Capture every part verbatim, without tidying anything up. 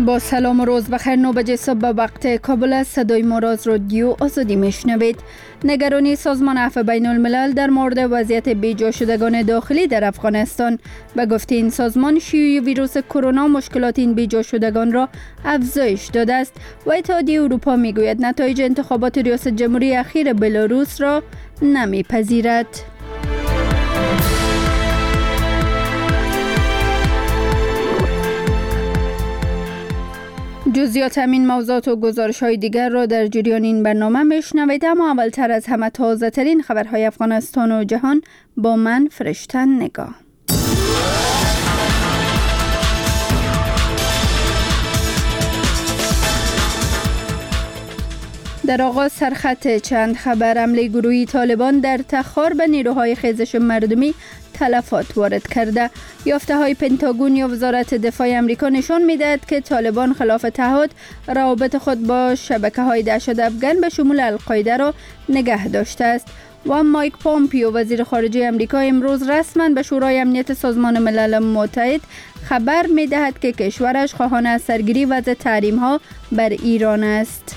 با سلام و روز بخیر. نو بجه صبح به وقت کابل است. صدای ما را از رادیو آزادی میشنوید. نگرانی سازمان عفو بین الملل در مورد وضعیت بیجا شدگان داخلی در افغانستان. به گفته این سازمان، شیوع ویروس کرونا مشکلات این بیجا شدگان را افزایش داده است و اتحادیه اروپا میگوید نتایج انتخابات ریاست جمهوری اخیر بلاروس را نمیپذیرد. جزئیات همین موضوعات و گزارش های دیگر را در جریان این برنامه میشنوید، اما اولتر از همه تازه ترین خبرهای افغانستان و جهان با من فرشتن نگاه. در آغاز سرخط چند خبر. حمله گروهی طالبان در تخار به نیروهای خیزش مردمی تلفات وارد کرده. یافته های پنتاگون یا وزارت دفاع امریکا نشان می‌دهد که طالبان خلاف تعهد روابط خود با شبکه‌های دهشت افغان به شمول القاعده را نگه داشته است. و مایک پومپیو وزیر خارجه امریکا امروز رسما به شورای امنیت سازمان ملل متحد خبر می‌دهد که کشورش خواهان از سرگیری وضع تحریم‌ها بر ایران است.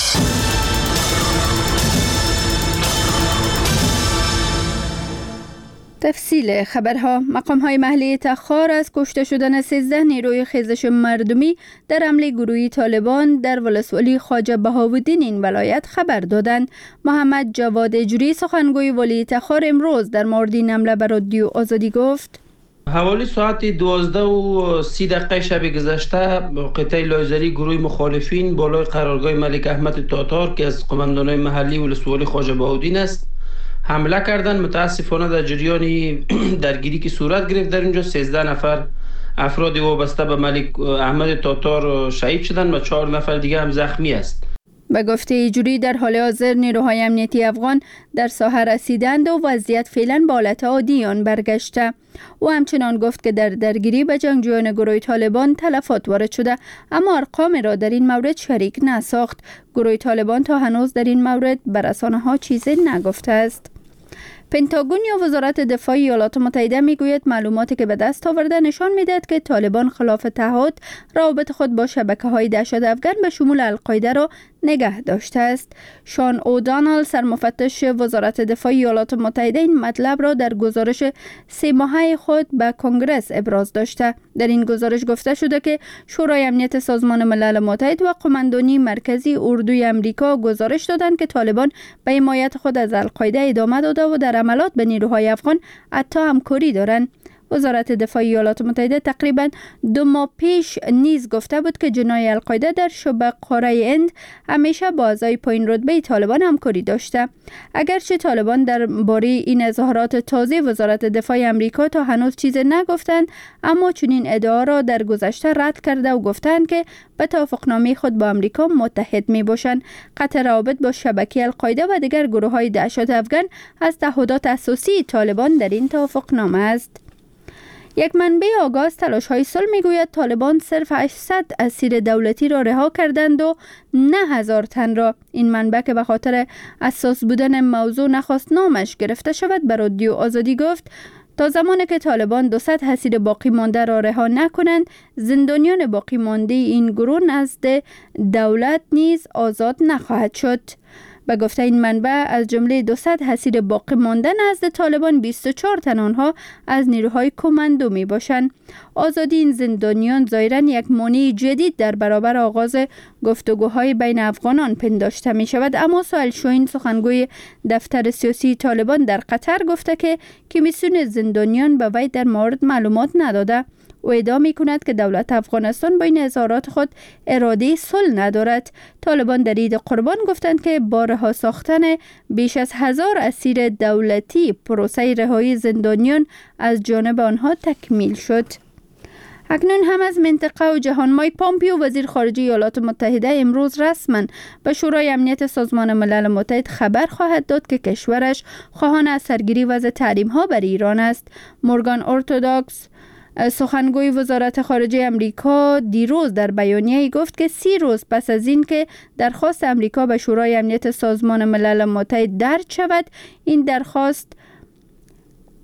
تفصیل خبرها. مقام‌های محلی تخار از کشته شدن سیزده نیروی خیزش مردمی در حمله گروهی طالبان در ولسوالی خواجه بهاءالدین این ولایت خبر دادند. محمد جواد اجری سخنگوی ولی تخار امروز در مورد این حمله به رادیو آزادی گفت: حوالی ساعت دوازده و سی دقیقه شب گذشته قطعه لایزری گروه مخالفین بالای قرارگاه ملک احمد تاتار که از قماندان‌های محلی ولسوالی خواجه بهاءالدین است حمله کردن. متاسفانه در جریان درگیری که صورت گرفت در اینجا سیزده نفر افراد وابسته به ملک احمد تاتار شهید شدند و چهار نفر دیگه هم زخمی است. به گفته ایجوری در حال حاضر نیروهای امنیتی افغان در ساحه رسیدند و وضعیت فعلا به حالت عادی آن برگشته. او همچنان گفت که در درگیری به جنگجویان گروه طالبان تلفات وارد شده، اما ارقام را در این مورد شریک نساخت. گروه طالبان تا هنوز در این مورد به رسانه‌ها چیزی نگفته است. پنتاگون یا وزارت دفاع ایالات متحده میگوید معلوماتی که به دست آورده نشان میدهد که طالبان خلاف تعهد روابط خود با شبکه‌های دهشت افغان به شمول القاعده را نگه داشته است. شان اودانال سرمفتش وزارت دفاع ایالات متحده این مطلب را در گزارش سه ماهه خود به کنگره ابراز داشته. در این گزارش گفته شده که شورای امنیت سازمان ملل متحد و قماندانی مرکزی اردوی امریکا گزارش دادند که طالبان به حمایت خود از القاعده ادامه داده و در عملات به نیروهای افغان حتی همکاری دارند. وزارت دفاع ایالات متحده تقریبا دو ماه پیش نیز گفته بود که جناح القاعده در شبه قاره هند همیشه با اعضای پایین رتبه طالبان همکاری داشته. اگرچه طالبان درباره این اظهارات تازه وزارت دفاع آمریکا تا هنوز چیزی نگفتند، اما چنین ادعا را در گذشته رد کرده و گفتند که به توافقنامه خود با آمریکا متحد می باشند. قطع روابط با شبکه القاعده و دیگر گروه‌های دهشت افغان از تعهدات اساسی طالبان در این توافقنامه است. یک منبع آگاه از تلاش‌های صلح میگوید طالبان صرف هشتصد اسیر دولتی را رها کردند و نه هزار تن را. این منبع که به خاطر اساس بودن موضوع نخواست نامش گرفته شود به رادیو آزادی گفت تا زمانی که طالبان دوصد اسیر باقی مانده را رها نکنند، زندانیان باقی مانده این گروه نزد دولت نیز آزاد نخواهد شد. به گفته این منبع از جمله دوصد اسیر باقی مانده نزد طالبان بیست و چهار تن آنها از نیروهای کماندو می باشند. آزادی این زندانیان ظاهراً یک مانع جدید در برابر آغاز گفتگوهای بین افغانان پنداشته می شود، اما سهیل شاهین سخنگوی دفتر سیاسی طالبان در قطر گفته که کمیسیون زندانیان به وی در مورد معلومات نداده. او ادعا می کند که دولت افغانستان با این اظهارات خود اراده صلح ندارد. طالبان در عید قربان گفتند که با رها ساختن بیش از هزار اسیر دولتی پروسه رهایی زندانیان از جانب آنها تکمیل شد. اکنون هم از منطقه و جهان. مایک پومپیو وزیر خارجه ایالات متحده امروز رسما به شورای امنیت سازمان ملل متحد خبر خواهد داد که کشورش خواهان از سرگیری وضع تحریم‌ها بر ایران است. مورگان اورتوداکس سخنگوی وزارت خارجه امریکا دیروز در بیانیه‌ای گفت که سی روز پس از این که درخواست امریکا به شورای امنیت سازمان ملل متحد درج شود، این درخواست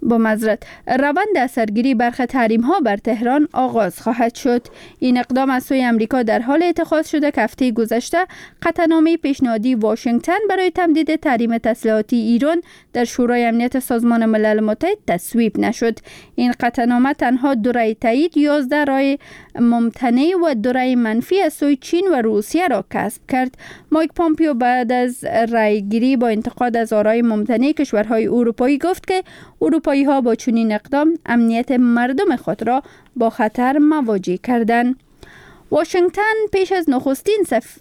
با معذرت روند اثرگیری برخی تحریم ها بر تهران آغاز خواهد شد. این اقدام از سوی امریکا در حال اتخاذ شده که هفته گذشته قطعنامه پیشنهادی واشنگتن برای تمدید تحریم تسلیحاتی ایران در شورای امنیت سازمان ملل متحد تصویب نشد. این قطعنامه تنها دو رأی تایید، یازده رأی ممتنع و دو رأی منفی از سوی چین و روسیه را کسب کرد. مایک پامپیو بعد از رأیگیری با انتقاد از آرای ممتنع کشورهای اروپایی گفت که اروپایی ها با چنین اقدام امنیت مردم خود را با خطر مواجه کردند. واشنگتن پیش از نخستین سف...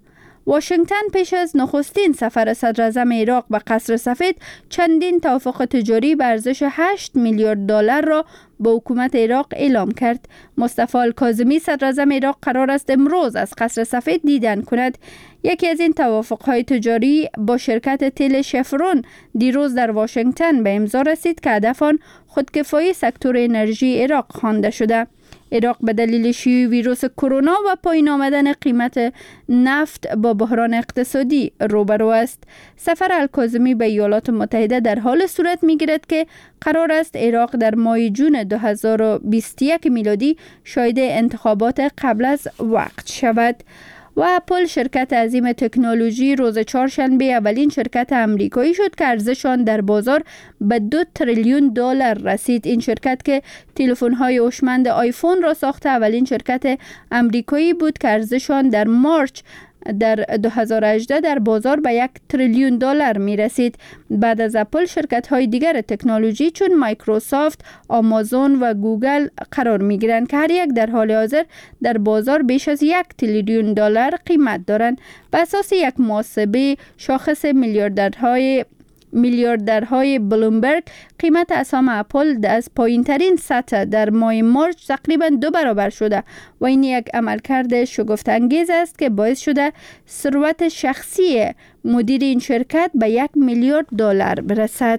واشنگتن پیش از نخستین سفر صدر اعظم عراق به قصر سفید چندین توافق تجاری به ارزش هشت میلیارد دلار را با حکومت عراق اعلام کرد. مصطفی الکاظمی صدر اعظم عراق قرار است امروز از قصر سفید دیدن کند. یکی از این توافق‌های تجاری با شرکت تل شفرون دیروز در واشنگتن به امضا رسید که هدف آن خودکفایی سکتور انرژی عراق خوانده شده. عراق به دلیل شیوع ویروس کرونا و پایین آمدن قیمت نفت با بحران اقتصادی روبرو است. سفر الکاظمی به ایالات متحده در حال صورت می‌گیرد که قرار است عراق در ماه جون دو هزار و بیست و یک میلادی شاهد انتخابات قبل از وقت شود. و اپل شرکت عظیم تکنولوژی روز چهارشنبه اولین شرکت امریکایی شد که ارزش آن در بازار به دو تریلیون دلار رسید. این شرکت که تلفن‌های هوشمند آیفون را ساخته اولین شرکت امریکایی بود که ارزش آن در مارچ در دو هزار و هجده در بازار به یک تریلیون دلار می رسید. بعد از اپل شرکت های دیگر تکنولوژی چون مایکروسافت، آمازون و گوگل قرار می گیرند که هر یک در حال حاضر در بازار بیش از یک تریلیون دلار قیمت دارند. بر اساس یک محاسبه شاخص میلیاردرهای میلیاردرهای بلومبرگ، قیمت اسهم اپل از پایین ترین سطح در ماه مارچ تقریبا دو برابر شده و این یک عملکرد شگفت انگیز است که باعث شده ثروت شخصی مدیر این شرکت به یک میلیارد دلار برسد.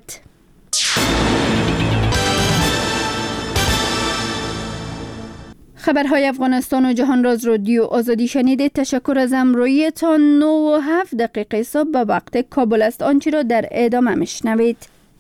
خبرهای افغانستان و جهان راز رادیو آزادی شنیدید. تشکر از همراهیتان. نه و هفت دقیقه صبح به وقت کابل است. آنچه را در ادامه میشنوید.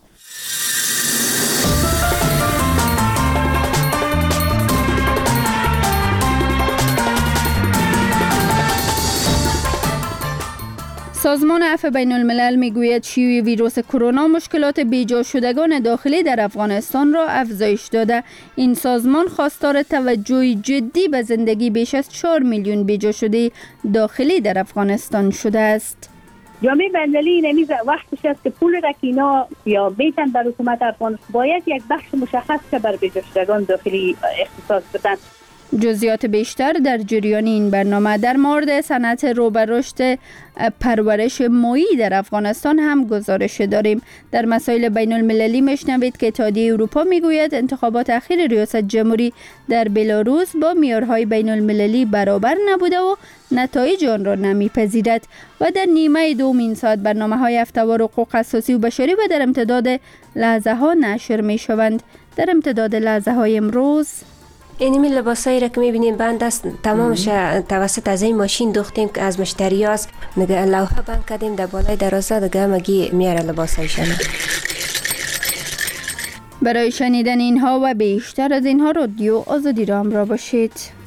سازمان عفو بین الملل میگوید شیوع ویروس کرونا مشکلات بیجا شدگان داخلی در افغانستان را افزایش داده. این سازمان خواستار توجه جدی به زندگی بیش از چهار میلیون بیجا شده داخلی در افغانستان شده است. جامعه بین‌المللی نمیز وقتش است که پول رکینا یا بیتن در حکومت افغانستان باید یک بخش مشخص که بر بیجا شدگان داخلی اختصاص بدن. جزئیات بیشتر در جریان این برنامه. در مورد صنعت رو به رشد پرورش ماهی در افغانستان هم گزارش داریم. در مسائل بین المللی میشنوید که اتحادیه اروپا میگوید انتخابات اخیر ریاست جمهوری در بلاروس با معیارهای بین المللی برابر نبوده و نتایج آن را نمیپذیرد. و در نیمه دوم این ساعت برنامه های هفته‌وار حقوق اساسی و بشری و در امتداد لحظه ها نشر می شوند. در امتداد لحظه های امروز اینمی لباسایی را که میبینیم بند است، تمامش توسط از این ماشین دوختیم که از مشتری هاست نگه لوحه بند کردیم در بالای درازه دگه مگی میاره لباسایشان. برای شنیدن اینها و بیشتر از اینها رادیو آزادی را همراه باشید.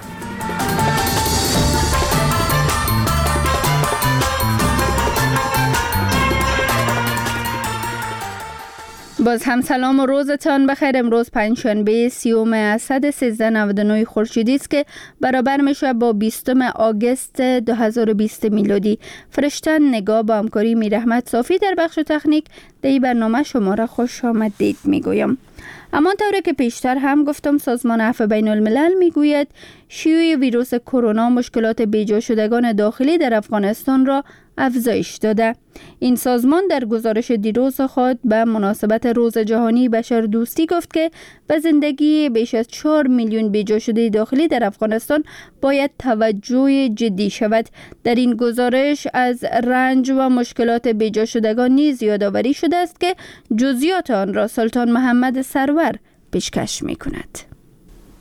باز هم سلام و روزتان بخیر. امروز پنجشنبه سیوم اسد سیزده نود و نه خورشیدی است که برابر میشه با بیستم آگوست دو هزار و بیست میلادی. فرشتن نگاه با همکاری میر احمد صافی در بخش تکنیک در این برنامه شما را خوش آمدید میگویم. اما طوری که پیشتر هم گفتم سازمان عفو بین الملل میگوید شیوع ویروس کرونا مشکلات بیجا شدگان داخلی در افغانستان را افزایش داده. این سازمان در گزارش دیروز خود به مناسبت روز جهانی بشردوستی گفت که به زندگی بیش از چهار میلیون بیجا شده داخلی در افغانستان باید توجه جدی شود. در این گزارش از رنج و مشکلات بیجا شدگان نیز یادآوری شده است که جزئیات آن را سلطان محمد سرور پیشکش می کند.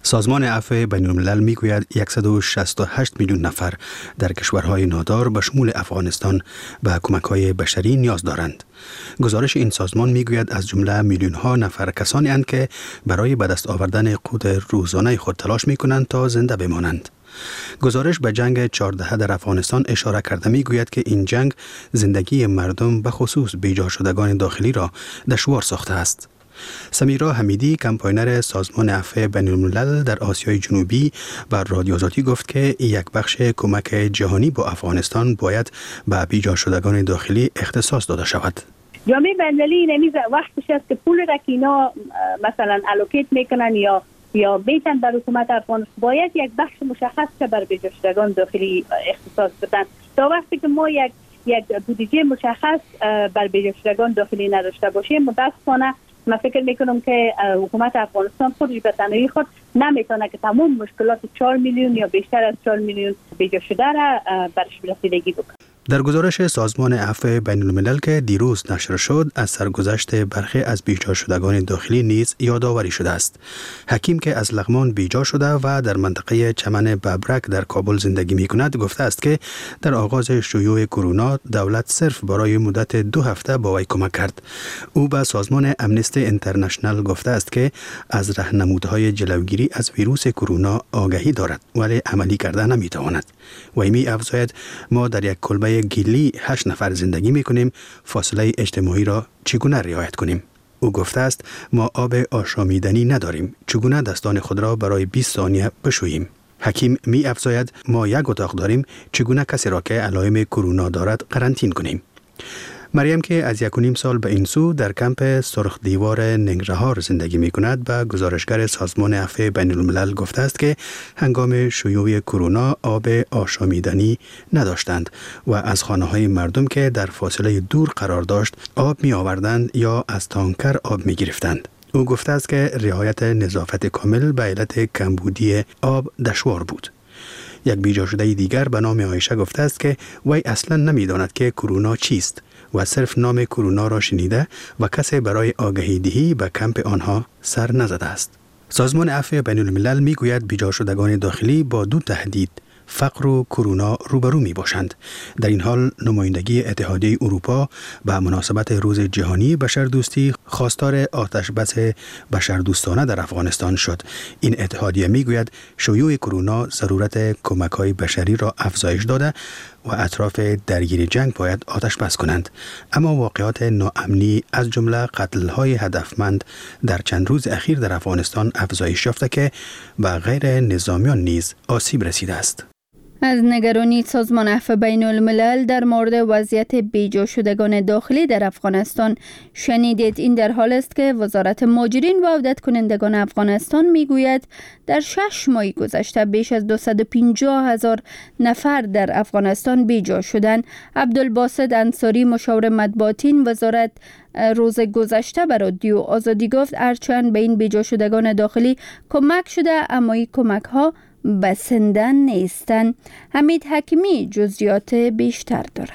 سازمان عفو بین الملل میگوید صد و شصت و هشت میلیون نفر در کشورهای نادار به شمول افغانستان به کمک‌های بشری نیاز دارند. گزارش این سازمان میگوید از جمله میلیون ها نفر کسانی اند که برای به دست آوردن قوت روزانه خود تلاش میکنند تا زنده بمانند. گزارش به جنگ چهارده در افغانستان اشاره کرده میگوید که این جنگ زندگی مردم به خصوص بیجا شدگان داخلی را دشوار ساخته است. سمیرا حمیدی کمپاینر سازمان عفو بین الملل در آسیای جنوبی بر رادیو آزادی گفت که یک بخش کمک جهانی با افغانستان باید به بیجا شدگان داخلی اختصاص داده شود. جامعه بین‌المللی نمیز وقتش است که پول را که اینا مثلا الوکیت میکنن یا یا بیتن بر حکومت افغانستان باید یک بخش مشخص که بر بیجا شدگان داخلی اختصاص بدن. تا وقتی که ما یک یک بودجه مشخص بر بیجا شدگان داخلی نداشته باشیم متاسفانه من فکر میکنم که حکومت افغانستان خودش به تنهایی خود نمیتونه که تمام مشکلات چهار میلیون یا بیشتر از چهار میلیون بیجا شده را برش رسیدگی بکنه. در گزارش سازمان عفو بین الملل که دیروز نشر شد از سرگذشت برخی از بیجا شدگان داخلی نیز یادآوری شده است. حکیم که از لغمان بیجا شده و در منطقه چمن ببرک در کابل زندگی می کند گفته است که در آغاز شیوع کرونا دولت صرف برای مدت دو هفته با وی کمک کرد. او به سازمان امنستی اینترنشنال گفته است که از راهنمودهای جلوگیری از ویروس کرونا آگاهی دارد ولی عملی کرده نمی تواند. وی می افزاید ما در یک کلبه گیلی هشت نفر زندگی می کنیم، فاصله اجتماعی را چگونه رعایت کنیم؟ او گفته است ما آب آشامیدنی نداریم، چگونه دستان خود را برای بیست ثانیه بشوییم؟ حکیم می افزاید ما یک اتاق داریم، چگونه کسی را که علائم کرونا دارد قرنطین کنیم؟ مریم که از یک و نیم سال به این سو در کمپ سرخ دیوار ننگرهار زندگی می کند به گزارشگر سازمان عفو بین الملل گفته است که هنگام شیوع کرونا آب آشامیدنی نداشتند و از خانه های مردم که در فاصله دور قرار داشت آب می آوردند یا از تانکر آب می گرفتند. او گفته است که رعایت نظافت کامل به علت کمبودی آب دشوار بود. یک بیجا شده دیگر به نام عایشه گفته است که وی اصلا نمی داند که کرونا چیست و صرف نام کرونا را شنیده و کسی برای آگاهی دهی به کمپ آنها سر نزده است. سازمان عفو بین الملل می گوید بیجا شدگان داخلی با دو تهدید فقر و کرونا روبرو می باشند. در این حال نمایندگی اتحادیه اروپا به مناسبت روز جهانی بشردوستی خواستار آتش بس بشردوستانه در افغانستان شد. این اتحادیه می گوید شیوع کرونا ضرورت کمک‌های بشری را افزایش داده و اطراف درگیر جنگ باید آتش بس کنند. اما واقعات ناامنی از جمله قتل‌های هدفمند در چند روز اخیر در افغانستان افزایش یافته که به غیر نظامیان نیز آسیب رسیده است. از نگرانی سازمان عفو بین الملل در مورد وضعیت بیجا شدگان داخلی در افغانستان شنیدید. این در حال است که وزارت مهاجرین و عودت کنندگان افغانستان میگوید در شش ماه گذشته بیش از دویست و پنجاه هزار نفر در افغانستان بیجا شدند. عبدالباسط انصاری مشاور مطبوعاتی وزارت روز گذشته به رادیو آزادی گفت هرچند به این بیجا شدگان داخلی کمک شده اما این کمک ها بسنده نیستند. حمید حکیمی جزئیات بیشتر دارد.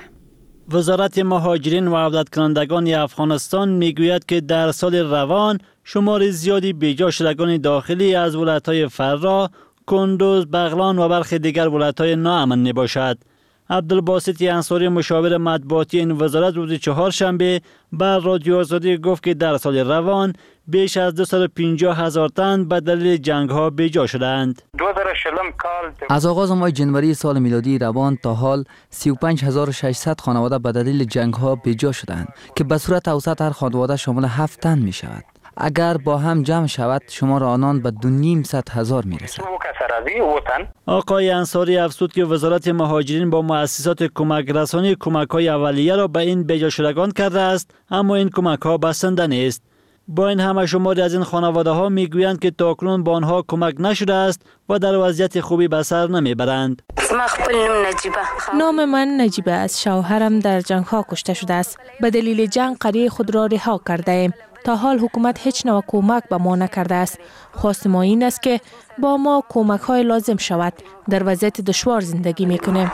وزارت مهاجرین و عودت کنندگان افغانستان میگوید که در سال روان شمار زیادی بیجا شدگان داخلی از ولایت‌های فرا، کندوز، بغلان و برخی دیگر ولایت‌های ناامن میباشد. عبدالباسط انصاری مشاور مطبوعاتی این وزارت روز چهارشنبه بر رادیو آزادی گفت که در سال روان بیش از دویست و پنجاه هزار تن به دلیل جنگ ها بیجا شدند. از آغاز ماه جنوری سال میلادی روان تا حال سی و پنج هزار و ششصد خانواده به دلیل جنگ ها بیجا شدند که به صورت اوسط هر خانواده شامل هفت تن می شود. اگر با هم جمع شود شمار آنان به دو نیم صد هزار می رسد. آقای انصاری افزود که وزارت مهاجرین با مؤسسات کمک رسانی کمک های اولیه را به این بیجا شدگان کرده است اما این کمک ها بسنده نیست. با این همه شماری از این خانواده ها می گویند که تاکنون با آنها کمک نشده است و در وضعیت خوبی به سر نمی برند. نام من نجیبه است. شوهرم در جنگ ها کشته شده است. به دلیل جنگ قریه خود را رها کرده ایم. تا حال حکومت هیچ نوع کمک به ما نکرده است. خواست ما این است که با ما کمک های لازم شود. در وضعیت دشوار زندگی میکنیم.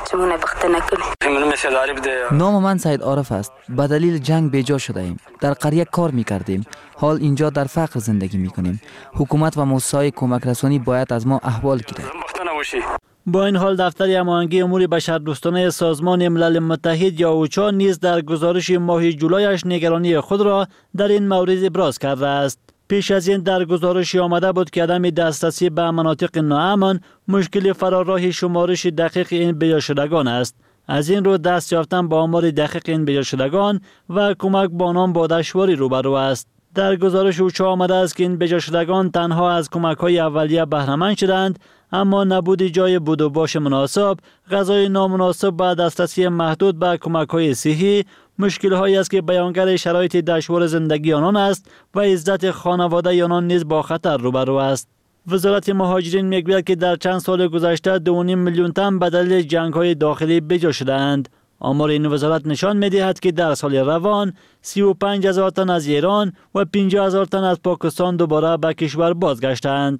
نام من سید عارف است. به دلیل جنگ بیجا شده ایم. در قریه کار میکردیم. حال اینجا در فقر زندگی میکنیم. حکومت و مؤسسه‌های کمک رسانی باید از ما احوال گیرد. با این حال دفتر هماهنگی امور بشردوستانه سازمان ملل متحد یا اوچا نیز در گزارش ماه جولایش نگرانی خود را در این مورد ابراز کرده است. پیش از این در گزارشی آمده بود که عدم دسترسی به مناطق ناامن مشکل فراراه شمارش دقیق این بیجا شدگان است. از این رو دست یافتن با آمار دقیق این بیجا شدگان و کمک با آنان با دشواری روبرو است. در گزارش اوچا آمده است که این بیجا شدگان تنها از کمک‌های اولیه بهره مند شدند، اما نبود جای بود و باش مناسب، غذای نامناسب و دسترسی محدود به کمک‌های صحی مشکل‌هایی است که بیانگر شرایط دشوار زندگی آنان است و عزت خانواده آنان نیز با خطر روبرو است. وزارت مهاجرین میگوید که در چند سال گذشته دو و نیم میلیون تن به دلیل جنگ‌های داخلی بیجا شدند. آمار این وزارت نشان می‌دهد که در سال روان سی و پنج هزار تن از ایران و پنجاه هزار تن از پاکستان دوباره به کشور بازگشتند.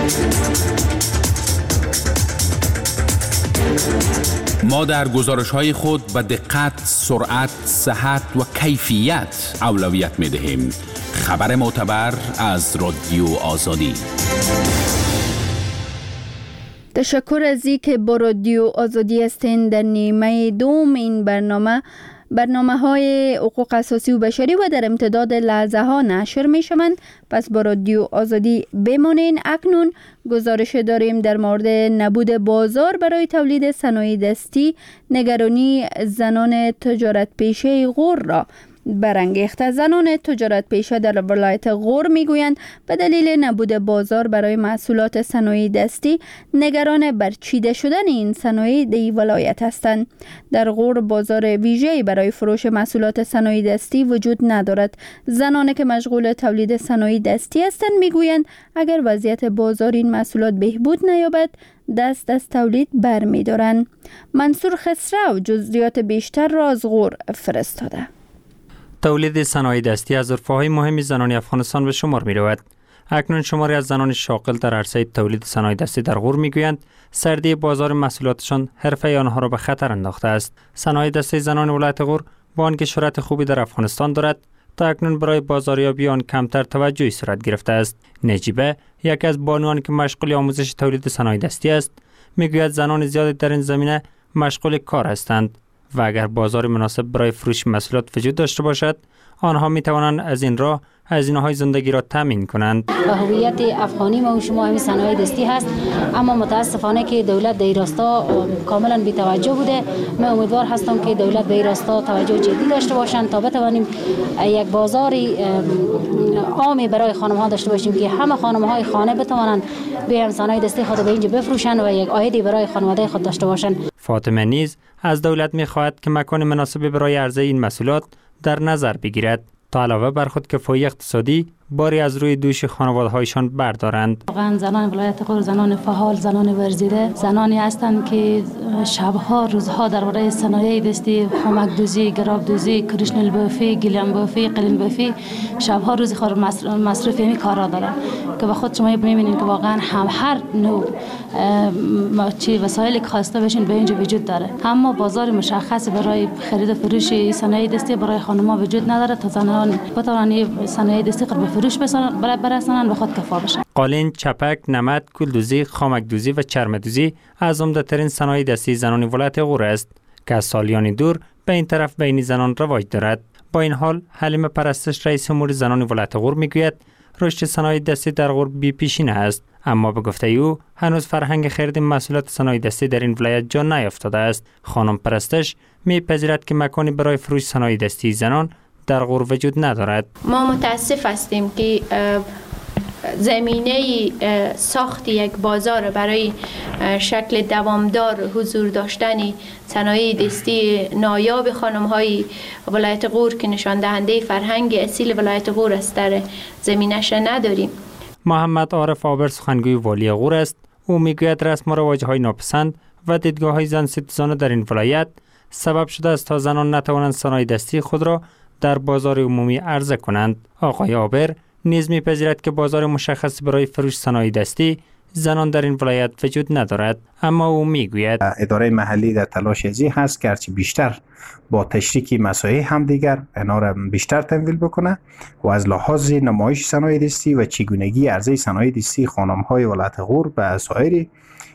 ما در گزارش‌های خود به دقت، سرعت، صحت و کیفیت اولویت می‌دهیم. خبر معتبر از رادیو آزادی. تشکر از اینکه با رادیو آزادی هستین. در نیمه دوم این برنامه برنامه های حقوق اساسی و بشری و در امتداد لحظه ها نشر می شوند. پس با رادیو آزادی بمانین. اکنون گزارش داریم در مورد نبود بازار برای تولید صنایع دستی. نگرانی زنان تجارت پیشه غور را برانگیخته. زنان تجارت پیشه در ولایت غور میگویند به دلیل نبود بازار برای محصولات صنایع دستی نگران برچیده شدن این صنایع در ولایت هستند. در غور بازار ویژه‌ای برای فروش محصولات صنایع دستی وجود ندارد. زنانی که مشغول تولید صنایع دستی هستند میگویند اگر وضعیت بازار این محصولات بهبود نیابد دست از تولید برمی‌دارند. منصور خسرو جزئیات بیشتر را از غور فرستاده. تولید صنایع دستی از حرفه‌های مهم زنان افغانستان به شمار می رود. اکنون شماری از زنان شاغل در عرصه تولید صنایع دستی در غور می گویند سردی بازار محصولاتشان حرفه آنها را به خطر انداخته است. صنایع دستی زنان ولایت غور با آنکه شهرت خوبی در افغانستان دارد، تا اکنون برای بازاریابی آن کمتر توجهی صورت گرفته است. نجیبه، یکی از بانوان که مشغول آموزش تولید صنایع دستی است، می گوید زنان زیادی در این زمینه مشغول کار هستند و اگر بازار مناسب برای فروش محصولات وجود داشته باشد، آنها می توانند از این راه هزینه‌های زندگی را تامین کنند. به هویت افغانی ما و شما همین صنایع دستی هست، اما متاسفانه که دولت در این راستا کاملا بی توجه بوده. من امیدوار هستم که دولت به این راستا توجه جدی داشته باشند تا بتوانیم یک بازاری عامی برای خانم‌ها داشته باشیم که همه خانم‌های خانه بتوانند بیان صنایع دستی خود به اینجا بفروشند و یک عایدی برای خانواده خود داشته باشند. فاطمه نیز از دولت می‌خواهد که مکان مناسبی برای عرضه این محصولات در نظر بگیرد تا علاوه بر خودکفایی اقتصادی باری از روی دوش خانواده‌هایشان بردارند. واقعا زنان ولایت غور زنان فعال، زنان ورزیده، زنانی هستند که شبها روزها درباره صنایع دستی، خامک دوزی، گراب دوزی، کرشنل بافی، گیلان بافی، قلین بافی شبها روزی خور مصرف این کارا دارند که با خود شما می‌بینید که واقعا هم هر نوع چی وسایلی که خواسته بشین به اینجا وجود داره، اما بازار مشخص برای خرید و فروش صنایع دستی برای خانم‌ها وجود نداره تا زنان بتوانند صنایع دستی خود فروش بسازن برای برسانن به خود کفا بشن. قالین، چپک، نمد، گلدوزی، خامک دوزی و چرم دوزی از عمده‌ترین صنایع دستی زنان ولایت غور است که از سالیان دور به این طرف بین زنان رواج دارد. با این حال حلیمه پرستش رئیس امور زنان ولایت غور میگوید رشد صنایع دستی در غور بی پیشینه است، اما به گفته او هنوز فرهنگ خرید محصولات صنایع دستی در این ولایت جا نیافتاده است. خانم پرستش میپذیرد که مکانی برای فروش صنایع دستی زنان در غور وجود ندارد. ما متاسف هستیم که زمینه ساخت یک بازار برای شکل دوامدار حضور داشتن صنایع دستی نایاب خانم‌های ولایت غور که نشان دهنده فرهنگ اصیل ولایت غور است در زمینش نداریم. محمد عارف آبر سخنگوی والی غور است. او میگوید رسم و رواج‌های ناپسند و دیدگاه‌های زن ستیزانه در این ولایت سبب شده است تا زنان نتوانند صنایع دستی خود را در بازار عمومی عرضه کنند. آقای آبر نیز می‌پذیرد که بازار مشخص برای فروش صنایع دستی زنان در این ولایت وجود ندارد، اما او میگوید اداره محلی در تلاش ازی هست که هرچی بیشتر با تشریک مسائل همدیگر اینا را بیشتر تمویل بکنه و از لحاظ نمایش صنایع دستی و چگونگی عرضه صنایع دستی خانم‌های ولایت غور به سایر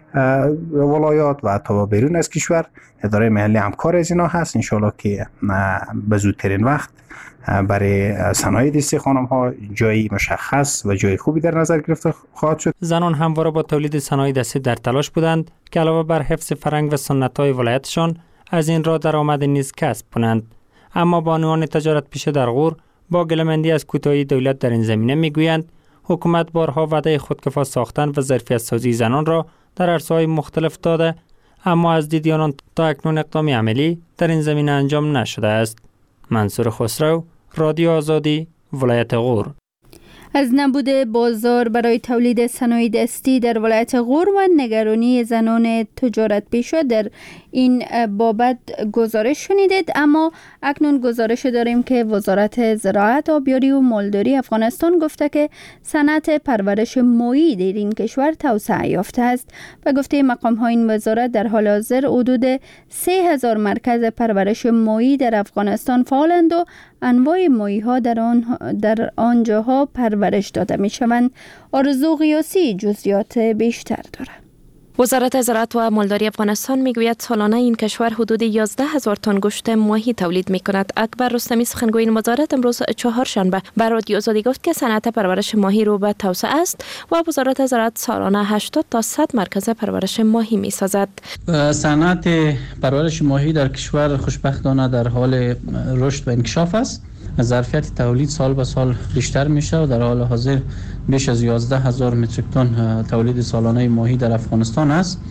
ولایات و حتی بیرون از کشور اداره محلی همکار از اینا هست. ان شاءالله که به زودترین وقت برای صنایع دستی خانم‌ها جایی مشخص و جای خوبی در نظر گرفته خواهد شد. زنان همواره با تولید صنایع دستی در تلاش بودند که علاوه بر حفظ فرهنگ و سنت‌های ولایتشان از این راه درآمد نیز کسب کنند. اما بانوان تجارت پیشه در غور با گله‌مندی از کوتاهی دولت در این زمینه میگویند حکومت بارها وعده خودکفا ساختن و ظرفیت سازی زنان را در عرصه‌های مختلف داده، اما از دید آنان تا اکنون اقدامی عملی در این زمینه انجام نشده است. منصور خسرو، رادیو آزادی، ولایت غور. از نبود بازار برای تولید صنایع دستی در ولایت غور و نگرانی زنان تجارت پیشه در این بابت گزارش شنیدید، اما اکنون گزارش داریم که وزارت زراعت، آبیاری و مالداری افغانستان گفته که صنعت پرورش ماهی در این کشور توسعه یافته است و گفته مقام های این وزارت در حال حاضر حدود سه هزار مرکز پرورش ماهی در افغانستان فعالند و انواع ماهی ها در آن در آنجاها پرورش داده می شوند. آرزو غیاسی جزئیات بیشتر دارد. وزارت زراعت و مالداری افغانستان میگوید سالانه این کشور حدود یازده هزار تن گوشت ماهی تولید می کند. اکبر رستمی سخنگوی این وزارت امروز چهارشنبه بر رادیو آزادی گفت که صنعت پرورش ماهی رو به توسعه است و وزارت زراعت سالانه هشتاد تا صد مرکز پرورش ماهی می سازد. صنعت پرورش ماهی در کشور خوشبختانه در حال رشد و انکشاف است. ظرفیت تولید سال به سال بیشتر میشه و در حال حاضر بیش از یازده هزار متریک تن تولید سالانه ماهی در افغانستان است.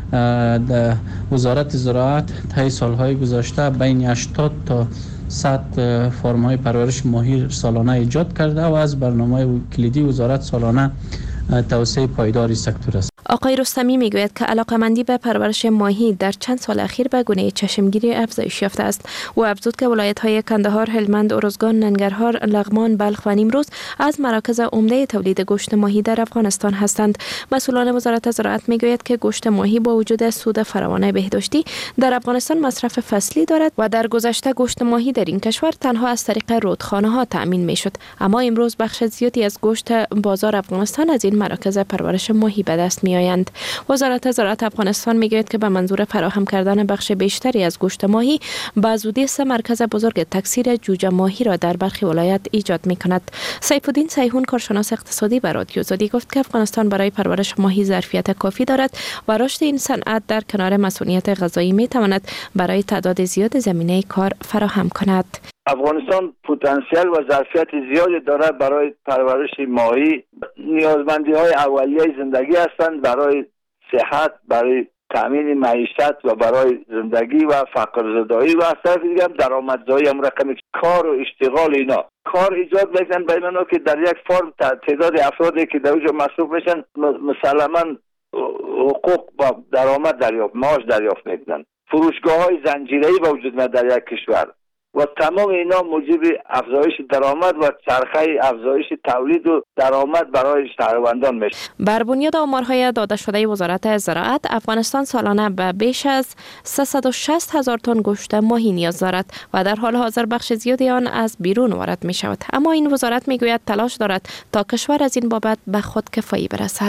در وزارت زراعت طی سالهای گذشته بین هشتاد تا صد فرم‌های پرورش ماهی سالانه ایجاد کرده و از برنامه کلیدی وزارت سالانه توسعه پایداری سکتور است. آقای رستمی میگوید که علاقه‌مندی به پرورش ماهی در چند سال اخیر به گونه چشمگیری افزایش یافته است. او افزود که ولایت‌های کندهار، هلمند، ارزگان، ننگرهار، لغمان، بلخ و نیمروز از مراکز عمده تولید گوشت ماهی در افغانستان هستند. مسئولان وزارت زراعت میگوید که گوشت ماهی با وجود سود فراوان بهداشتی در افغانستان مصرف فصلی دارد و در گذشته گوشت ماهی در این کشور تنها از طریق رودخانه‌ها تأمین میشد، اما امروز بخش زیادی از گوشت بازار افغانستان از این مراکز پرورش ماهی به دست می آیند. وزارت زراعت افغانستان میگوید که به منظور فراهم کردن بخش بیشتری از گوشت ماهی به زودی سه مرکز بزرگ تکثیر جوجه ماهی را در برخی ولایت ایجاد می کند. سیف الدین سیحون، کارشناس اقتصادی، به رادیو آزادی گفت که افغانستان برای پرورش ماهی ظرفیت کافی دارد و رشد این صنعت در کنار مسئولیت غذایی می تواند برای تعداد زیاد زمینه کار فراهم کند. افغانستان پتانسیل و ظرفیت زیادی دارد برای پرورش ماهی. نیازمندی های اولیه زندگی هستند برای صحت، برای تامین معیشت و برای زندگی و فقر زدایی و از طرف دیگه هم درآمدزایی، هم رقم کار و اشتغال اینا کار ایجاد میکنن بین اونا که در یک فرم تعداد افرادی که در اونجا مصروف میشن مسلما حقوق و درآمد دریافت معاش دریافت میکنن. فروشگاه های زنجیره‌ای به وجود میاد در یک کشور و تمام اینا موجب افزایش درآمد و چرخه افزایش تولید و درآمد برای شهروندان میشه. بر بنیاد آمارهای داده شده وزارت زراعت، افغانستان سالانه به بیش از سیصد و شصت هزار تن گوشت ماهی نیاز دارد و در حال حاضر بخش زیادی آن از بیرون وارد می شود. اما این وزارت می گوید تلاش دارد تا کشور از این بابت به خودکفایی برسد.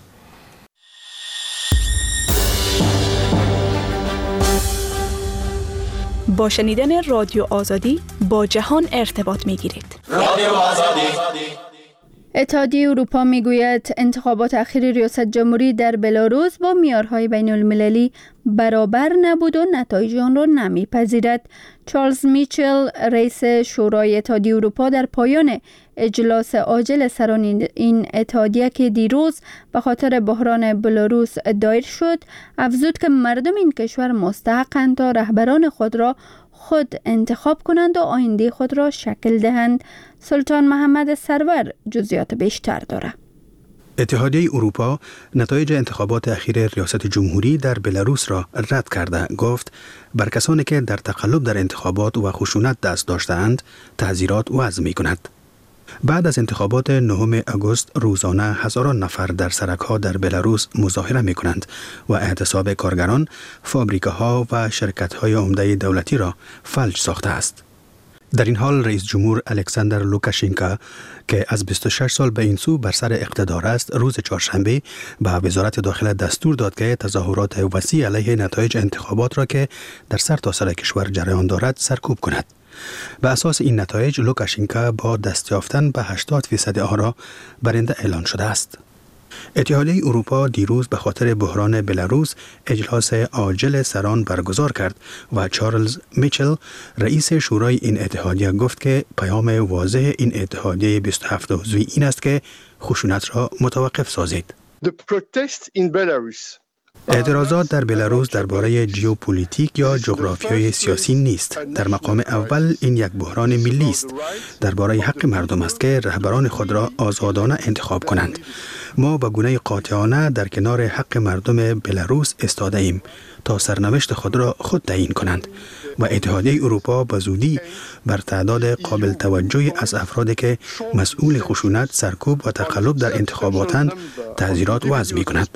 با شنیدن رادیو آزادی با جهان ارتباط می گیرید. رادیو آزادی. اتحادیه اروپا میگوید انتخابات اخیر ریاست جمهوری در بلاروس با معیارهای بین المللی برابر نبود و نتایج آن را نمیپذیرد. چارلز میچل، رئیس شورای اتحادیه اروپا، در پایان اجلاس عاجل سران این اتحادیه که دیروز به خاطر بحران بلاروس دایر شد، افزود که مردم این کشور مستحقند تا رهبران خود را خود انتخاب کنند و آینده خود را شکل دهند. سلطان محمد سرور جزئیات بیشتر دارد. اتحادیه اروپا نتایج انتخابات اخیر ریاست جمهوری در بلاروس را رد کرده. گفت بر کسانی که در تقلب در انتخابات و خشونت دست داشته‌اند تعزیرات وضع می کند. بعد از انتخابات نهم آگوست روزانه هزاران نفر در سرک‌ها در بلاروس مظاهره می کنند و اعتصاب کارگران، فابریکه‌ها و شرکت‌های عمده دولتی را فلج ساخته است. در این حال رئیس جمهور الکساندر لوکاشنکا که از بیست و شش سال به این سو بر سر اقتدار است، روز چهارشنبه به وزارت داخله دستور داد که تظاهرات وسیع علیه نتایج انتخابات را که در سرتاسر کشور جریان دارد سرکوب کند. به اساس این نتایج لوکاشنکا با دست یافتن به هشتاد فیصد آرا برنده اعلان شده است. اتحادیه اروپا دیروز به خاطر بحران بلاروس اجلاس عاجل سران برگزار کرد و چارلز میچل رئیس شورای این اتحادیه گفت که پیام واضح این اتحادیه بیست و هفت عضوی این است که خشونت را متوقف سازید. اعتراضات در بلاروس درباره ژئوپلیتیک یا جغرافیای سیاسی نیست. در مقام اول این یک بحران ملی است. درباره حق مردم است که رهبران خود را آزادانه انتخاب کنند. ما به گونه قاطعانه در کنار حق مردم بلاروس ایستاده ایم تا سرنوشت خود را خود تعیین کنند و اتحادیه اروپا به زودی بر تعداد قابل توجهی از افرادی که مسئول خشونت، سرکوب و تقلب در انتخاباتند تعزیرات وضع می کند.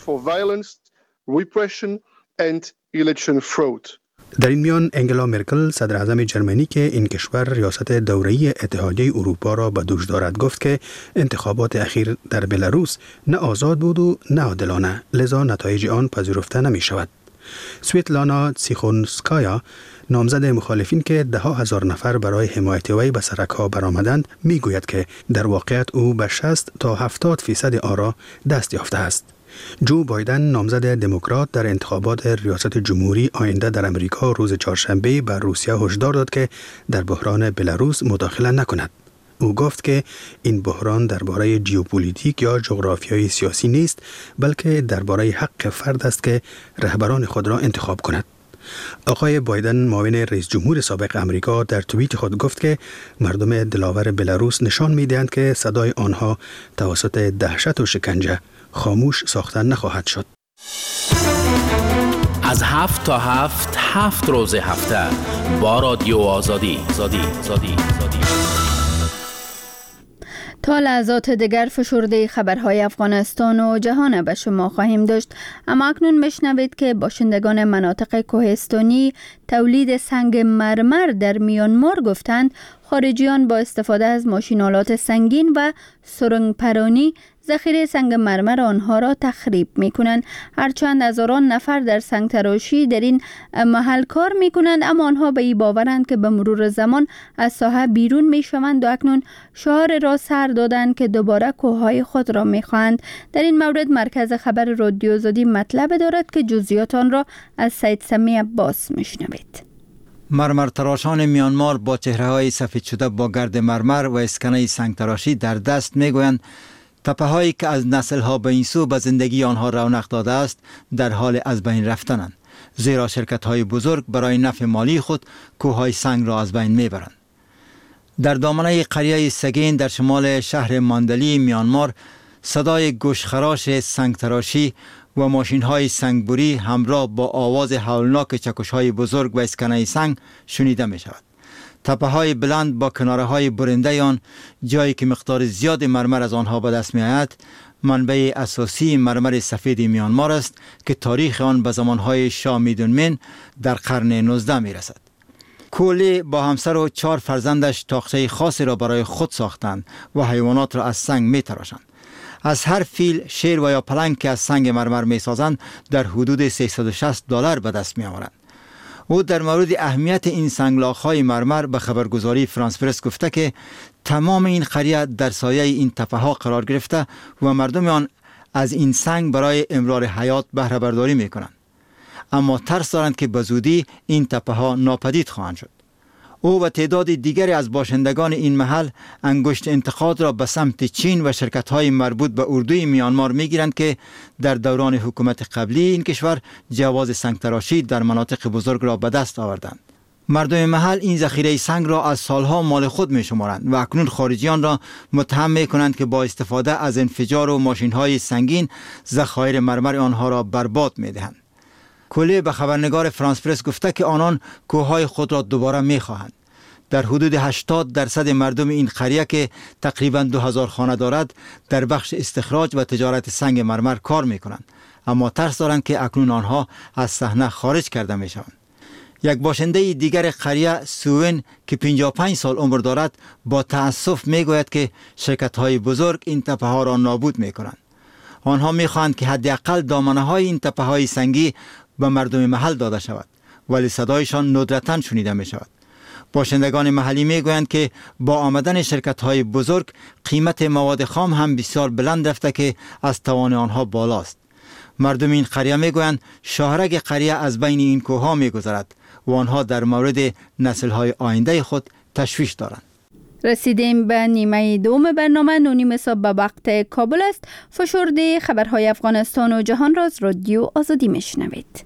در این میان انگلا مرکل صدر اعظم جرمنی که این کشور ریاست دوره‌ای اتحادیه اروپا را به دوش دارد گفت که انتخابات اخیر در بلاروس نه آزاد بود و نه عادلانه، لذا نتایج آن پذیرفته نمی شود. سویتلانا تیخونسکایا نامزد مخالفین که ده ها هزار نفر برای حمایت وی به سرک‌ها برآمدند میگوید که در واقعیت او به شصت تا هفتاد فیصد آرا دست یافته است. جو بایدن نامزد دموکرات در انتخابات ریاست جمهوری آینده در امریکا روز چهارشنبه بر روسیه هشدار داد که در بحران بلاروس مداخله نکند. او گفت که این بحران درباره ژئوپلیتیک یا جغرافیای سیاسی نیست، بلکه درباره حق فرد است که رهبران خود را انتخاب کند. آقای بایدن معاون رئیس جمهور سابق امریکا در توییت خود گفت که مردم دلاور بلاروس نشان می‌دهند که صدای آنها توسط دهشت و شکنجه خاموش ساخته نخواهد شد. از هفت تا هفت هفت روز هفته با رادیو آزادی زادی زادی زادی. تا لحظات دیگر فشرده خبرهای افغانستان و جهان به شما خواهیم داشت، اما اکنون بشنوید که باشندگان مناطق کوهستانی تولید سنگ مرمر در میانمار گفتند خارجیان با استفاده از ماشین‌آلات سنگین و سرنگ پرانی ذخیره سنگ مرمر آنها را تخریب می کنند. هرچند هزاران نفر در سنگ تراشی در این محل کار می کنند، اما آنها به این باورند که به مرور زمان از ساحه بیرون می شوند و اکنون شعار را سر دادند که دوباره کوههای خود را می خواهند. در این مورد مرکز خبر رادیو آزادی مطلب دارد که جزئیات آن را از سید سمی عباس می شنوید. مرمر تراشان میانمار با چهره های سفید شده با گرد مرمر و اسکنه سنگ تراشی در دست می گویند تپه هایی که از نسل ها به این سو به زندگی آنها رونق داده است در حال از بین رفتنند، زیرا شرکت های بزرگ برای نفع مالی خود کوه های سنگ را از بین می برند. در دامنه قریه سگین در شمال شهر ماندلی میانمار صدای گوشخراش سنگ تراشی و ماشین های سنگبری همراه با آواز هولناک چکش های بزرگ و اسکنه سنگ شنیده می شود. تپه های بلند با کناره های برنده آن، جایی که مقدار زیاد مرمر از آنها به دست می آید، منبع اساسی مرمر سفید میانمار است که تاریخ آن به زمانهای شاه میدونمین در قرن نوزدهم می رسد. کولی با همسر و چهار فرزندش تاقچه خاصی را برای خود ساختند و حیوانات را از سنگ می تراشند. از هر فیل، شیر و یا پلنگ که از سنگ مرمر می سازند در حدود سیصد و شصت دلار به دست می آورند. او در مورد اهمیت این سنگلاخ‌های مرمر به خبرگزاری فرانس پرس گفته که تمام این قریه در سایه این تپه‌ها قرار گرفته و مردم آن از این سنگ برای امرار حیات بهره برداری می‌کنند، اما ترس دارند که به زودی این تپه‌ها ناپدید خواهند شد. او و تعداد دیگری از باشندگان این محل انگشت انتقاد را به سمت چین و شرکت‌های مربوط به اردوی میانمار می‌گیرند که در دوران حکومت قبلی این کشور جواز سنگ تراشی در مناطق بزرگ را به دست آوردند. مردم محل این ذخیره سنگ را از سالها مال خود می شمارند و اکنون خارجیان را متهم می کنند که با استفاده از انفجار و ماشین های سنگین ذخایر مرمر آنها را برباد می دهند. کولی به خبرنگار فرانس پرس گفته که آنان کوههای خود را دوباره می خواهند. در حدود هشتاد درصد مردم این قریه که تقریبا دو هزار خانه دارد در بخش استخراج و تجارت سنگ مرمر کار می کنند، اما ترس دارند که اکنون آنها از صحنه خارج کرده می شوند. یک باشنده دیگر قریه سوین که پنجاه و پنج سال عمر دارد با تأسف می گوید که شرکت های بزرگ این تپه ها را نابود می کنند. آنها می خواهند که حداقل دامنه های این تپه های سنگی به مردم محل داده شود، ولی صدایشان ندرتاً شنیده می شود. باشندگان محلی می گویند که با آمدن شرکت های بزرگ قیمت مواد خام هم بسیار بلند رفته که از توان آنها بالاست. مردم این قریه می گویند شاهرگ قریه از بین این کوهها می گذرد و آنها در مورد نسل های آینده خود تشویش دارند. رسیدیم به نیمه دوم برنامه. نونیم صبح به وقت کابل است. فشرده خبرهای افغانستان و جهان را از رادیو آزادی میشنوید.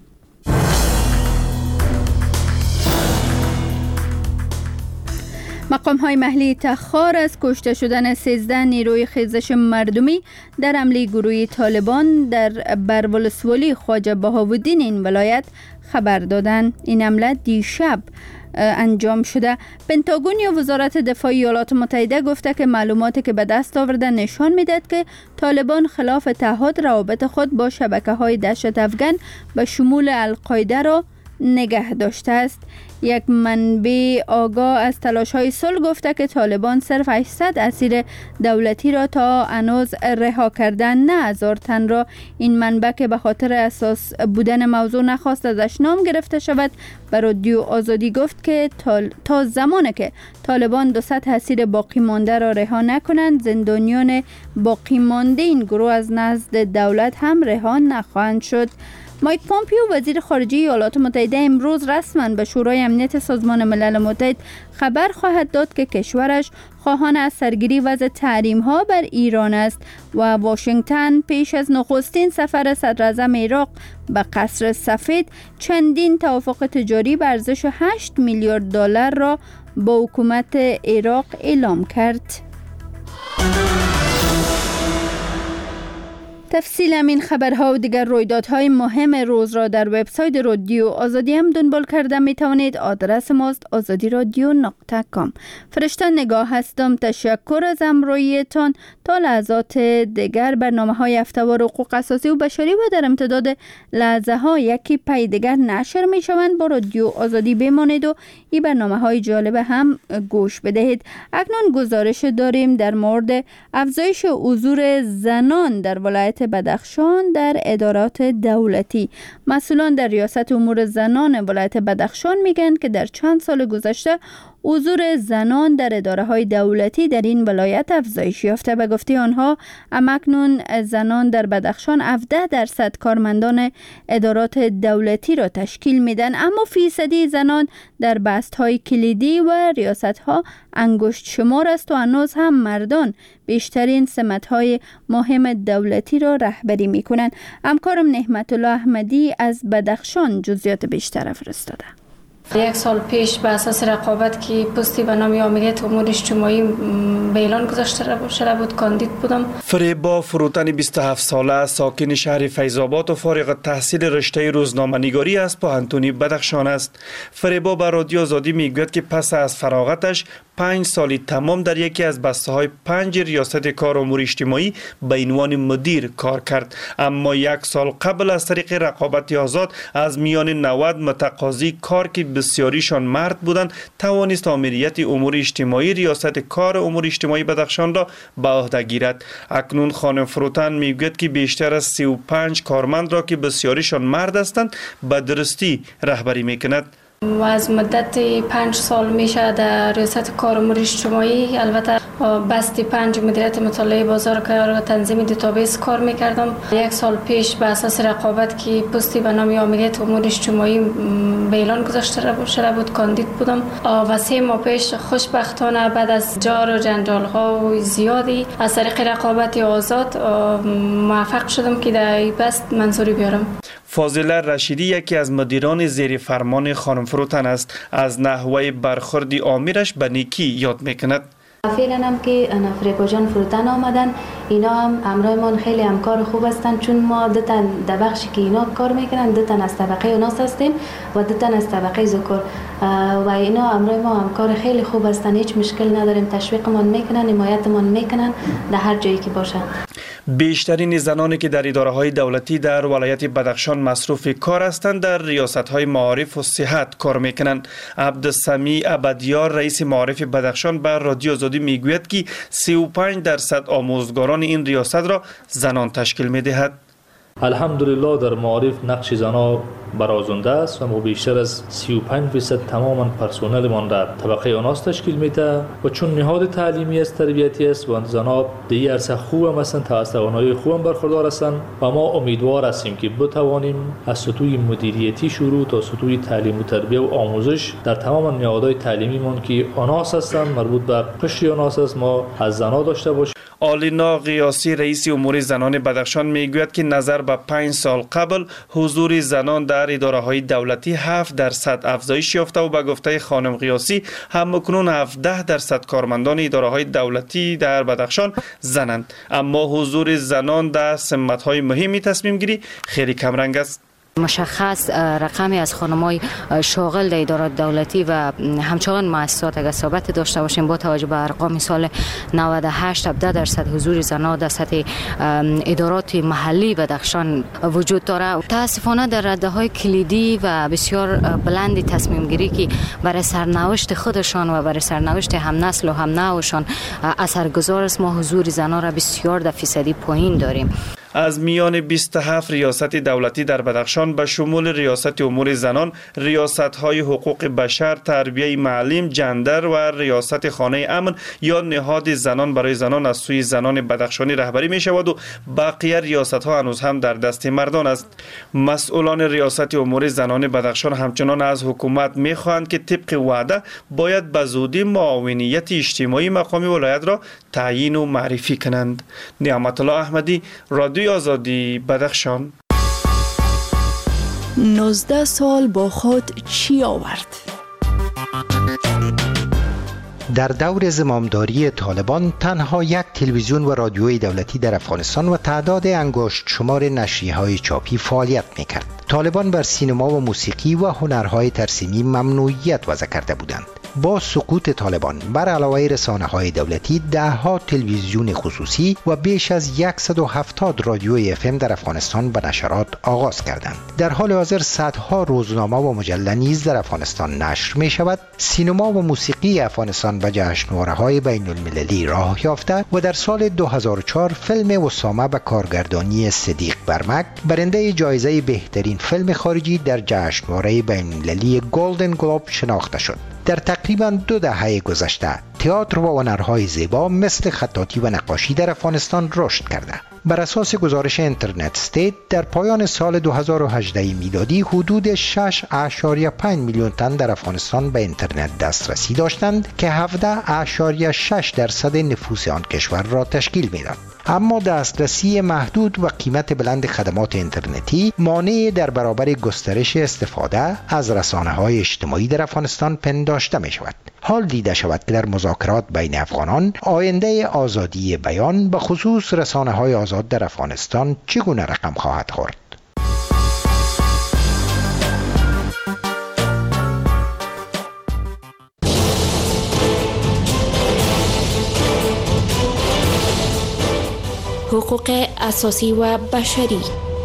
مقام های محلی تخار از کشته شدن سیزده نیروی خیزش مردمی در حمله گروهی طالبان در برولسوالی خواجه بهاءالدین این ولایت خبر دادند. این حمله دیشب انجام شده. پنتاگون یا وزارت دفاع ایالات متحده گفته که معلوماتی که به دست آورده نشان میدهد که طالبان خلاف تعهد روابط خود با شبکه‌های دهشت افغان به شمول القاعده را نگه داشته است. یک منبع آگاه از تلاش‌های صلح گفته که طالبان صرف هشتصد اسیر دولتی را تا هنوز رها کردن، نه هزار تن را. این منبع که به خاطر اساس بودن موضوع نخواست ازش نام گرفته شود به رادیو آزادی گفت که تا زمانی که طالبان دوصد اسیر باقی مانده را رها نکنند، زندانیان باقی مانده این گروه از نزد دولت هم رها نخواهند شد. مایک پومپیو وزیر خارجه ایالات متحده امروز رسما به شورای امنیت سازمان ملل متحد خبر خواهد داد که کشورش خواهان از سرگیری وضع تحریم ها بر ایران است و واشنگتن پیش از نخستین سفر صدر اعظم عراق به قصر سفید چندین توافق تجاری به ارزش هشت میلیارد دلار را با حکومت عراق اعلام کرد. تفصیل همین خبرها و دیگر رویدادهای مهم روز را در وبسایت رادیو آزادی هم دنبال کرده می توانید. آدرس ماست آزادی رادیو نقطه کام. فرشته نگاه هستم. تشکر از همراهیتان. تا لحظات دیگر برنامه های هفته‌وار حقوق اساسی و بشری و در امتداد لحظه ها یکی پی دیگر نشر می شوند. با رادیو آزادی بمانید و این برنامه های جالب هم گوش بدهید. اکنون گزارش داریم در مورد افزایش حضور زنان در ولایت بدخشان در ادارات دولتی. مسئولان در ریاست امور زنان ولایت بدخشان میگن که در چند سال گذشته حضور زنان در اداره های دولتی در این ولایت افزایش یافته. به گفته آنها اکنون زنان در بدخشان هفده درصد کارمندان ادارات دولتی را تشکیل میدن، اما فیصدی زنان در بست های کلیدی و ریاست ها انگشت شمار است و هنوز هم مردان بیشترین سمت های مهم دولتی را رهبری می کنند. همکارم نعمت الله احمدی از بدخشان جزئیات بیشتر فرستاده. یک سال پیش به اساس رقابت که پستی به نام عملیات امور اجتماعی به اعلان گذاشته شده بود کاندید بودم. فریبا فروتن بیست و هفت ساله ساکن شهر فیض‌آباد و فارغ التحصیل رشته روزنامه‌نگاری از پوهنتون بدخشان است. فریبا به رادیو آزادی میگوید که پس از فراغتش پنج سالی تمام در یکی از بسته های پنج ریاست کار امور اجتماعی به عنوان مدیر کار کرد، اما یک سال قبل از طریق رقابت آزاد از میان نود متقاضی کار که بسیاریشان مرد بودند توانست آمریت امور اجتماعی ریاست کار امور اجتماعی بدخشان را به عهده گیرد. اکنون خانم فروتن میگوید که بیشتر از سی و پنج کارمند را که بسیاریشان مرد هستند به درستی رهبری میکند. و از مدت پنج سال میشه در ریاست کار امور اجتماعی، البته بستی پنج مدیریت مطالعه بازار کار و تنظیم دیتابیس کار میکردم. یک سال پیش به اساس رقابت که پستی به نام عملیات امور اجتماعی به اعلان گذاشته شده بود کاندید بودم و سه ماه پیش خوشبختانه بعد از جار و جنجال ها و زیادی از طریق رقابت آزاد موفق شدم که در بست منظوری بیارم. فاضله رشیدی یکی از مدیران زیر فرمان خانم فروتن است. از نحوه برخورد آمیرش به نیکی یاد میکند. فعلا هم که فریبا جان فروتن آمدن، اینا هم همراهمان خیلی همکار خوب هستن، چون ما دو تن در بخشی که اینا کار میکنن، دو تن از طبقه اوناس هستیم و دو تن از طبقه ذکر و اینا همراه ما همکار خیلی خوب هستن، هیچ مشکل نداریم، تشویقمان میکنن، حمایتمان میکنن در هر جایی که باشن. بیشترین زنانی که در اداره‌های دولتی در ولایت بدخشان مصروف کار هستند در ریاست‌های معارف و صحت کار میکنند. عبدالسمیع ابدیار رئیس معارف بدخشان به رادیو آزادی میگوید که سی و پنج درصد آموزگاران این ریاست را زنان تشکیل میدهد. الحمدلله در معارف نقش زنان برازنده است و ما بیشتر از سی و پنج درصد تماما پرسنل من در طبقه آناس تشکیل میده و چون نهاد تعلیمی است، تربیتی است و زنان در عرصه خوب هم هستند، تا از توانایی خوب هم برخوردار هستند و ما امیدوار هستیم که بتوانیم از سطوح مدیریتی شروع تا سطوح تعلیم و تربیت و آموزش در تمام نهادهای تعلیمی من که آناس هستند، مربوط به قشر آناس است، ما از زنان داشته باشیم. آلینا قیاسی رئیس امور زنان بدخشان میگوید که نظر به پنج سال قبل حضور زنان در اداره های دولتی هفت درصد افزایش یافته و به گفته خانم قیاسی هم اکنون هفده درصد کارمندان اداره های دولتی در بدخشان زنند، اما حضور زنان در سمت های مهمی تصمیم گیری خیلی کم رنگ است. مشخص رقمی از خانم‌های شاغل در ادارات دولتی و همچنان مؤسسات اگر ثابت داشته باشیم با توجه به ارقام سال نود و هشت هفده درصد حضور زنان در سطح ادارات محلی بدخشان وجود داره. متاسفانه در رده‌های کلیدی و بسیار بلند تصمیم گیری که برای سرنوشت خودشان و برای سرنوشت هم نسل و هم نوشان اثرگذار است، ما حضور زنان را بسیار در فیصدی پایین داریم. از میان بیست و هفت ریاست دولتی در بدخشان به شمول ریاست امور زنان، ریاست‌های حقوق بشر، تربیه معلم، جندر و ریاست خانه امن یا نهاد زنان برای زنان از سوی زنان بدخشانی رهبری می شود و بقیه ریاست‌ها هنوز هم در دست مردان است. مسئولان ریاست امور زنان بدخشان همچنان از حکومت می خواهند که طبق وعده باید به زودی معاونیت اجتماعی مقامی ولایت را تعیین و معرفی کنند. نعمت الله احمدی، رادیو آزادی بدخشان. نوزده سال با خود چی آورد؟ در دور زمامداری طالبان تنها یک تلویزیون و رادیوی دولتی در افغانستان و تعداد انگشت شمار نشریه‌های چاپی فعالیت می‌کرد. طالبان بر سینما و موسیقی و هنرهای ترسیمی ممنوعیت وضع کرده بودند. با سقوط طالبان بر علاوه رسانه‌های دولتی، ده‌ها تلویزیون خصوصی و بیش از صد و هفتاد رادیوی اف ام در افغانستان به نشرات آغاز کردند. در حال حاضر صدها روزنامه و مجله نیز در افغانستان نشر می شود. سینما و موسیقی افغانستان به جشنواره‌های بین المللی راه یافته و در سال دو هزار و چهار فیلم اسامه به کارگردانی صدیق برمک برنده جایزه بهترین فیلم خارجی در جشنواره بین المللی گلدن گلوب شناخته شد. در تقریباً دو دهه گذشته تئاتر و هنرهای زیبا مثل خطاطی و نقاشی در افغانستان رشد کرده. بر اساس گزارش اینترنت استیت در پایان سال دو هزار و هجده میلادی حدود شش اشاریه پنج میلیون تن در افغانستان به اینترنت دسترسی داشتند که هفده اشاریه شش درصد نفوس آن کشور را تشکیل میداد. اما دسترسی محدود و قیمت بلند خدمات اینترنتی مانع در برابر گسترش استفاده از رسانه‌های اجتماعی در افغانستان پنداشته می شود. حال دیده شود که در مذاکرات بین افغانان آینده آزادی بیان به خصوص رسانه‌های آزاد در افغانستان چگونه رقم خواهد خورد. حقوق اساسی و بشری.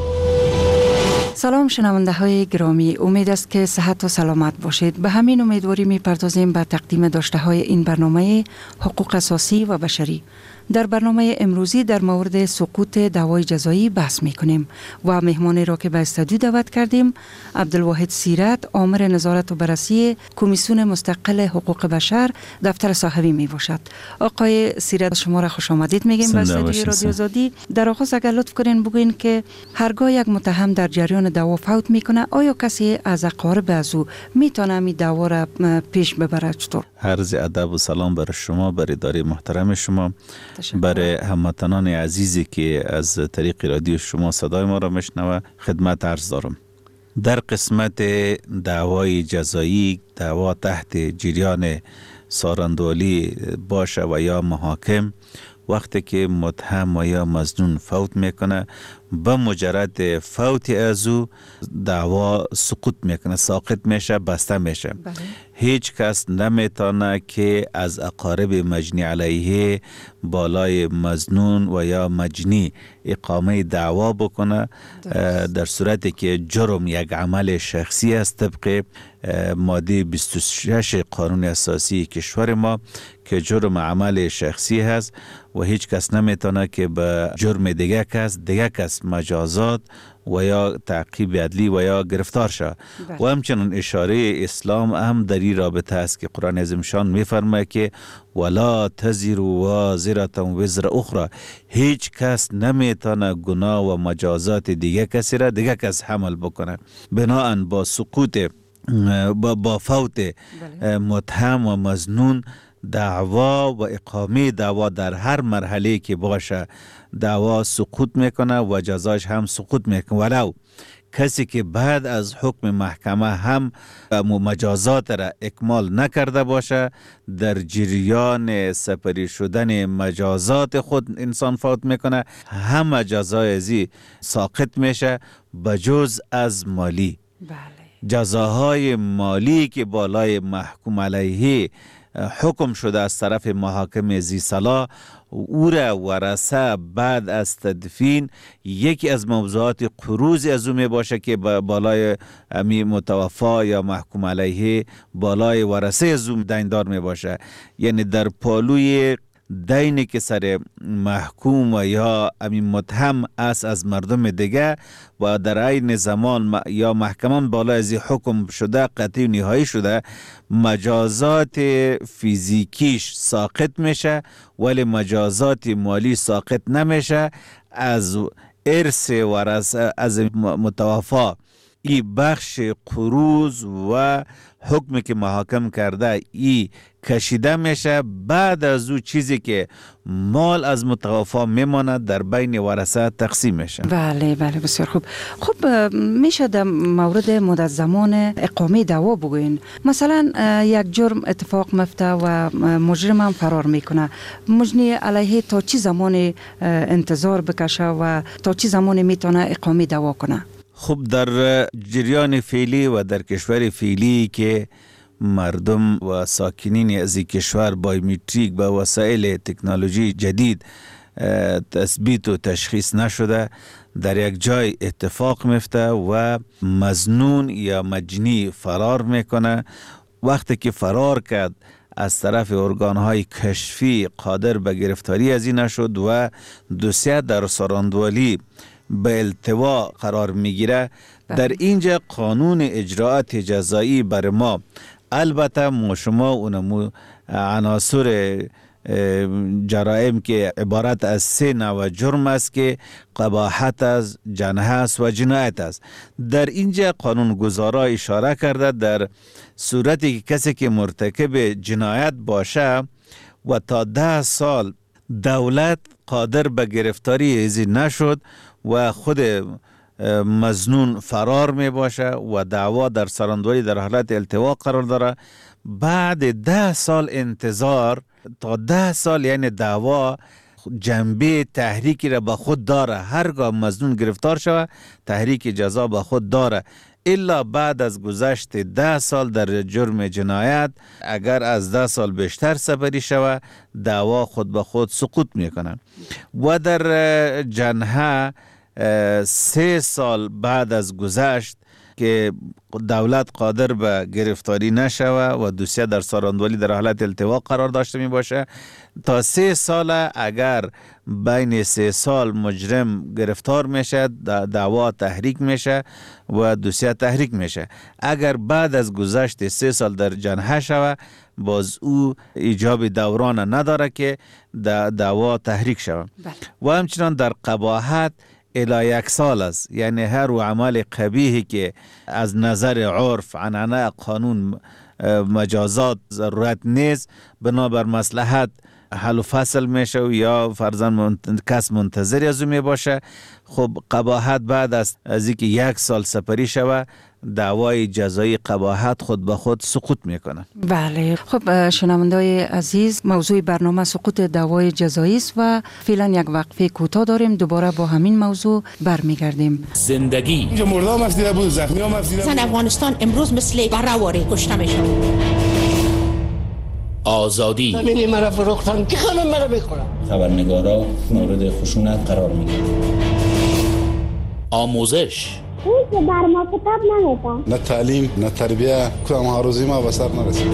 سلام شنونده های گرامی، امید است که صحت و سلامت باشید. به همین امیدواری می پردازیم به تقدیم داشته های این برنامه حقوق اساسی و بشری. در برنامه امروزی در مورد سقوط دعوای جزایی بحث می کنیم و مهمانی را که به استودیو دعوت کردیم عبدالواحد سیرت، آمر نظارت و بررسی کمیسیون مستقل حقوق بشر دفتر صاحبی می باشد. آقای سیرت، شما را خوش آمدید میگیم به استودیو رادیو آزادی. در آغاز اگر لطف کنین بگوین که هرگاه یک متهم در جریان دعوا فوت میکنه، آیا کسی از اقارب از او میتونه می دعوا را پیش ببره؟ چطور؟ عرض ادب و سلام بر شما، بر اداره محترم شما. برای هموطنان عزیزی که از طریق رادیو شما صدای ما را میشنوه خدمت عرض دارم. در قسمت دعوای جزایی، دعوا تحت جریان سارندولی باشه و یا محاکم، وقتی که متهم و یا مظنون فوت میکنه، به مجرد فوت از او دعوا سقوط میکنه، ساقط میشه، بسته میشه. بله. هیچ کس نمیتونه که از اقارب مجنی علیه بالای مظنون و یا مجنی اقامه دعوا بکنه، در صورتی که جرم یک عمل شخصی است طبق ماده بیست و شش قانون اساسی کشور ما که جرم عمل شخصی هست و هیچ کس نمیتونه که به جرم دیگه کس دیگه کس مجازات و یا تعقیب عدلی و یا گرفتار شد. و همچنین اشاره اسلام هم در این رابطه است که قرآن عظیم شان میفرماید که ولا تزر وازرة وزر اخرى، هیچ کس نمیتونه گناه و مجازات دیگه کسی را دیگه کس حمل بکنه. بناهن با سقوط با, با فوت متهم و مظنون دعوا و اقامه دعوا در هر مرحله که باشه دعوا سقوط میکنه و جزاش هم سقوط میکنه، ولو کسی که بعد از حکم محکمه هم مجازات را اکمال نکرده باشه، در جریان سپری شدن مجازات خود انسان فوت میکنه، همه جزای ازی ساقط میشه بجز از مالی. بله. جزاهای مالی که بالای محکوم علیه حکم شده از طرف محاکم ذی صلاح، او را ورثه بعد از تدفین یکی از موضوعات قروض از او می باشه که بالای امی متوفا یا محکوم علیه بالای ورثه از او دیندار می باشه. یعنی در پالوی دینی که سر محکوم و یا امین متهم است از مردم دیگه و در عین زمان یا محکمان بالا از حکم شده قطعی نهایی شده، مجازات فیزیکیش ساقط میشه ولی مجازات مالی ساقط نمیشه. از ارث ورثه از متوفا این بخش قروض و حکمی که محاکم کرده ای کشیده میشه، بعد از او چیزی که مال از متوفا میماند در بین ورثه تقسیم میشه. بله بله بسیار خوب. خب میشه در مورد مدت زمان اقامه دعوا بگوین؟ مثلا یک جرم اتفاق مفته و مجرم هم فرار میکنه، مجنی علیه تا چی زمان انتظار بکشه و تا چی زمان میتونه اقامه دعوا کنه؟ خب در جریان فعلی و در کشور فعلی که مردم و ساکنین از این کشور بایومتریک با وسایل تکنولوژی جدید تثبیت و تشخیص نشده، در یک جای اتفاق میفته و مظنون یا مجنی فرار میکنه. وقتی که فرار کرد از طرف ارگانهای کشفی قادر به گرفتاری از این نشد و دوسیه در ساراندولی به التوا قرار میگیره، در اینجا قانون اجراعات جزایی بر ما، البته ما شما اونمو عناصر جرائم که عبارت از سه نوع جرم است که قباحت است، جنحه است و جنایت است، در اینجا قانون گذارا اشاره کرده در صورتی که کسی که مرتکب جنایت باشه و تا ده سال دولت قادر به گرفتاری ازی نشد و خود مظنون فرار می باشه و دعوا در سراندولی در حالت التوا قرار داره، بعد ده سال انتظار تا ده سال یعنی دعوا جنبه تحریکی را به خود داره، هرگاه مظنون گرفتار شود تحریک جزا به خود داره، الا بعد از گذشت ده سال در جرم جنایت اگر از ده سال بیشتر سپری شود دعوا خود به خود سقوط میکنن. و در جنحه سه سال بعد از گذشت که دولت قادر به گرفتاری نشوه و دوسیه در ساراندولی در حالت التوا قرار داشته می باشه، تا سه سال اگر بین سه سال مجرم گرفتار میشه دعوا تحریک میشه و دوسیه تحریک میشه. اگر بعد از گذشت سه سال در جنحه شوه باز او ایجاب دوران نداره که دعوا تحریک شوه. و همچنان در قباحت الی یک سال است، یعنی هر و عمل قبیحی که از نظر عرف عنعنه قانون مجازات ضرورت نیست، بنابر مصلحت حل و فصل میشه و یا فرضاً منت... کس منتظر از او می باشه. خب قباحت بعد از از اینکه یک سال سپری شوه دعوای جزایی قباحت خود به خود سقوط میکنه. بله. خب شنوندای عزیز، موضوع برنامه سقوط دعوای جزایی است و فعلا یک وقفه کوتاه داریم، دوباره با همین موضوع برمیگردیم. زندگی اینجا مرده هم افزیده بود، زخمی هم افزیده بود. افغانستان امروز مثل برهواره کشته میشه. آزادی همین مرا فروختن که خانم مرا بخورم. خبرنگارا مورد خشونت قرار میگیرن. آموزش اون که بر ما کتاب نمیدن. نه تعلیم نه تربیه، کدام هاروزی ما به سر نرسید.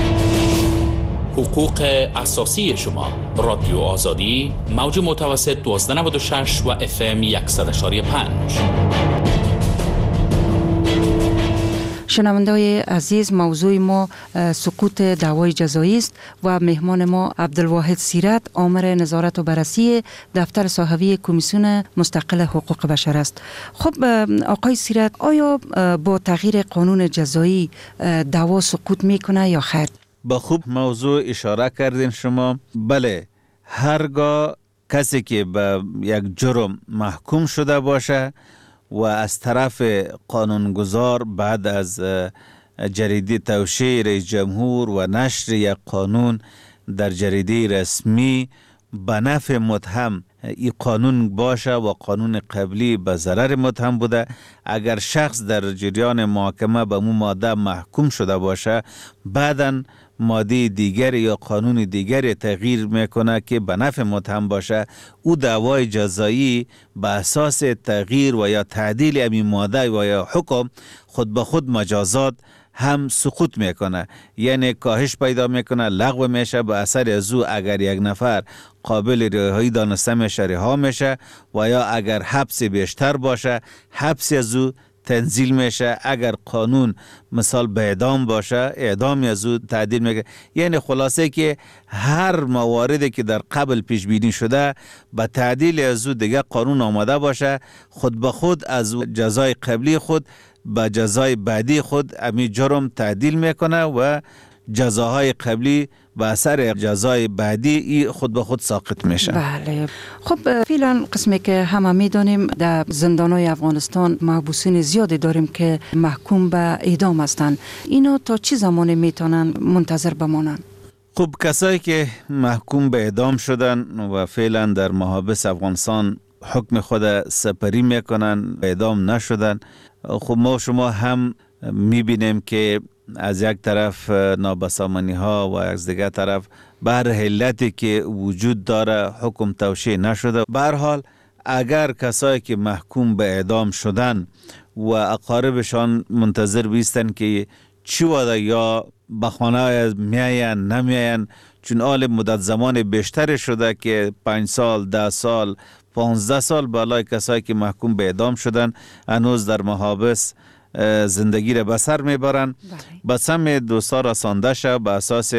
حقوق اساسی شما. رادیو آزادی، موج متوسط دوازده نود و شش و اف ام صد و یک و پنج. شنونده‌های عزیز، موضوع ما سقوط دعوای جزایی است و مهمان ما عبدالواحد سیرت، آمر نظارت و بررسی دفتر صحوی کمیسیون مستقل حقوق بشر است. خب آقای سیرت، آیا با تغییر قانون جزایی دعوا سقوط میکنه یا خیر؟ با خوب موضوع اشاره کردین شما. بله، هرگاه کسی که به یک جرم محکوم شده باشه و از طرف قانونگذار بعد از جریده توشیح رئیس جمهور و نشر یک قانون در جریده رسمی به نفع متهم این قانون باشه و قانون قبلی به ضرر متهم بوده، اگر شخص در جریان محاکمه به مو ماده محکوم شده باشه، بعداً ماده دیگر یا قانون دیگر تغییر میکنه که به نفع متهم باشه، او دعوای جزایی به اساس تغییر و یا تعدیل همین ماده و یا حکم خود به خود مجازات هم سقوط میکنه، یعنی کاهش پیدا میکنه، لغو میشه. به اثر از او اگر یک نفر قابل رهایی دانسته میشه رها میشه و یا اگر حبس بیشتر باشه حبس از او تنزیل میشه. اگر قانون مثال به اعدام باشه اعدام از او تعدیل میکنه. یعنی خلاصه که هر مواردی که در قبل پیش بینی شده به تعدیل از او دیگه قانون آماده باشه، خود به خود از جزای قبلی خود به جزای بعدی خود امی جرم تعدیل میکنه و جزاهای قبلی به اثر جزای بعدی ای خود به خود ساقط میشه. بله. خب فعلا قسمی که همه میدانیم در زندانهای افغانستان محبوسین زیادی داریم که محکوم به اعدام هستند. اینا تا چه زمان میتونن منتظر بمانن؟ خب کسایی که محکوم به اعدام شدن و فعلا در محابس افغانستان حکم خود سپری میکنن، اعدام نشدن، خب ما شما هم میبینیم که از یک طرف نابسامانی ها و از دیگر طرف بر علتی که وجود داره حکم توشیح نشده. به هر حال اگر کسایی که محکوم به اعدام شدن و اقاربشان منتظر بیستن که چی وده یا به خانه میاین نمیاین، چون آل مدت زمان بیشتر شده که پنج سال، ده سال، پانزده سال بالای کسایی که محکوم به اعدام شدن هنوز در محابس زندگی را به سر میبرن. به سم دوستا رسانده شد به اساس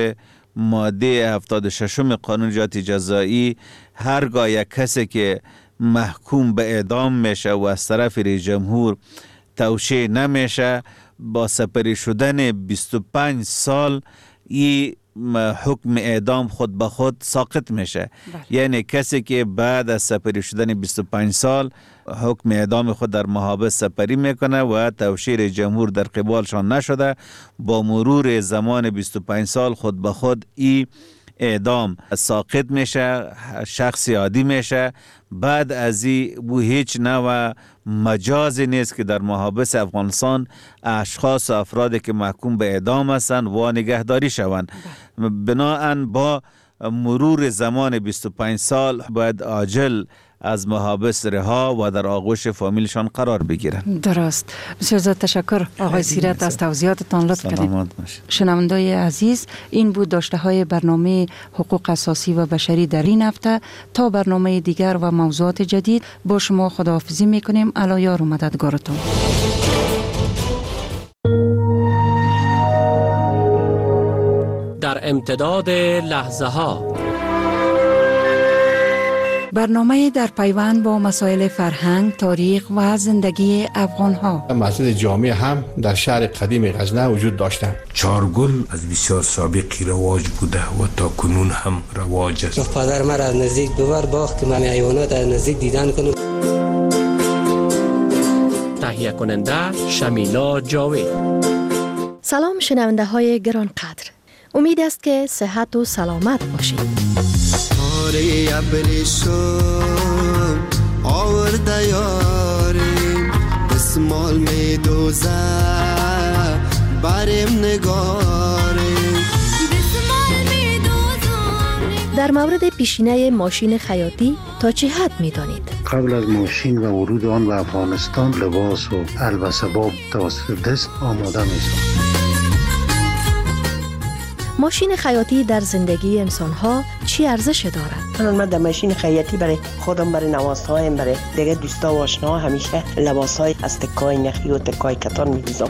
ماده هفتاد و شش قانون جنایت جزایی، هرگاه یک کسی که محکوم به اعدام میشه و از طرف رئیس جمهور توشیح نمیشه، با سپری شدن بیست و پنج سال این حکم اعدام خود به خود ساقط میشه. یعنی کسی که بعد از سپری شدن بیست و پنج سال حکم اعدام خود در محابس سپری میکنه و توشیح جمهور در قبالشان نشده، با مرور زمان بیست و پنج سال خود به خود این اعدام ساقط میشه، شخص عادی میشه. بعد از این بو هیچ نوع مجازی نیست که در محابس افغانستان اشخاص و افرادی که محکوم به اعدام هستند و نگهداری شوند. بناهن با مرور زمان بیست و پنج سال باید عاجل از محابس رها و در آغوش فامیلشان قرار بگیرند. درست. بسیار زیاد تشکر آقای سیرت از توضیحاتتان، لطف کردید. شنوندای عزیز، این بود داشته های برنامه حقوق اساسی و بشری در این هفته. تا برنامه دیگر و موضوعات جدید با شما خداحافظی میکنیم. الا یار و مددگارتون. در امتداد لحظه ها برنامه در پیوند با مسائل فرهنگ، تاریخ و زندگی افغان‌ها. مسجد جامع هم در شهر قدیم غزنه وجود داشته. چارگل از بسیار سابقی رواج بوده و تا کنون هم رواج است. پدر من از نزدیک ببر باخت که من حیوانات از نزدیک دیدن کنم. تهیه کننده شمیلا جاوید. سلام شنونده های گران قدر. امید است که صحت و سلامت باشید. آره ابریشم آورده یاریم اسمال می دوزه بریم نگاریم. در مورد پیشینه ماشین خیاطی تا چه حد می دانید؟ قبل از ماشین و ورود آن به افغانستان لباس و البسه باب توسط دست آماده می ساخت. ماشین خیاطی در زندگی انسان‌ها چی ارزش دارد؟ من در ماشین خیاطی برای خودم، برای نوازهایم، برای دیگه دوستا و آشناها همیشه لباسهای از تکای نخی و تکای کتان می‌دوزم.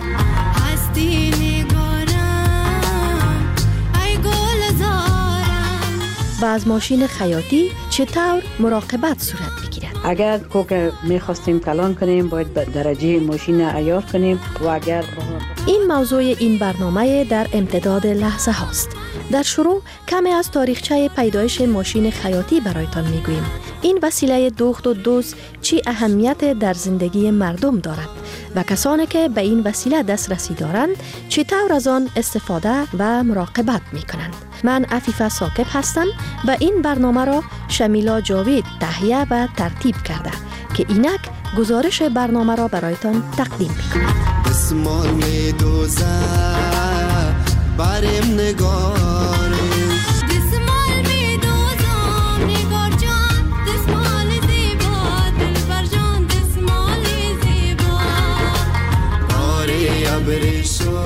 و از ماشین خیاطی چطور مراقبت صورت می‌گیرد؟ اگر کوک می‌خواستیم کلان کنیم باید به درجه ماشین عیار کنیم و اگر این موضوع این برنامه در امتداد لحظه هاست. در شروع کمی از تاریخچه پیدایش ماشین خیاطی برایتان میگوییم. این وسیله دوخت و دوز چی اهمیت در زندگی مردم دارد و کسانی که به این وسیله دسترسی دارند چطور از آن استفاده و مراقبت میکنند. من عفیفه ثاقب هستم و این برنامه را شمیلا جاوید تهیه و ترتیب کرده که اینک گزارش برنامه را برایتان تقدیم میکند. اسمال می دوزه بریم نگاریم. دسمال می دوزم نگار جان دسمال زیبا دلبر جان دسمال زیبا آره ابریشم.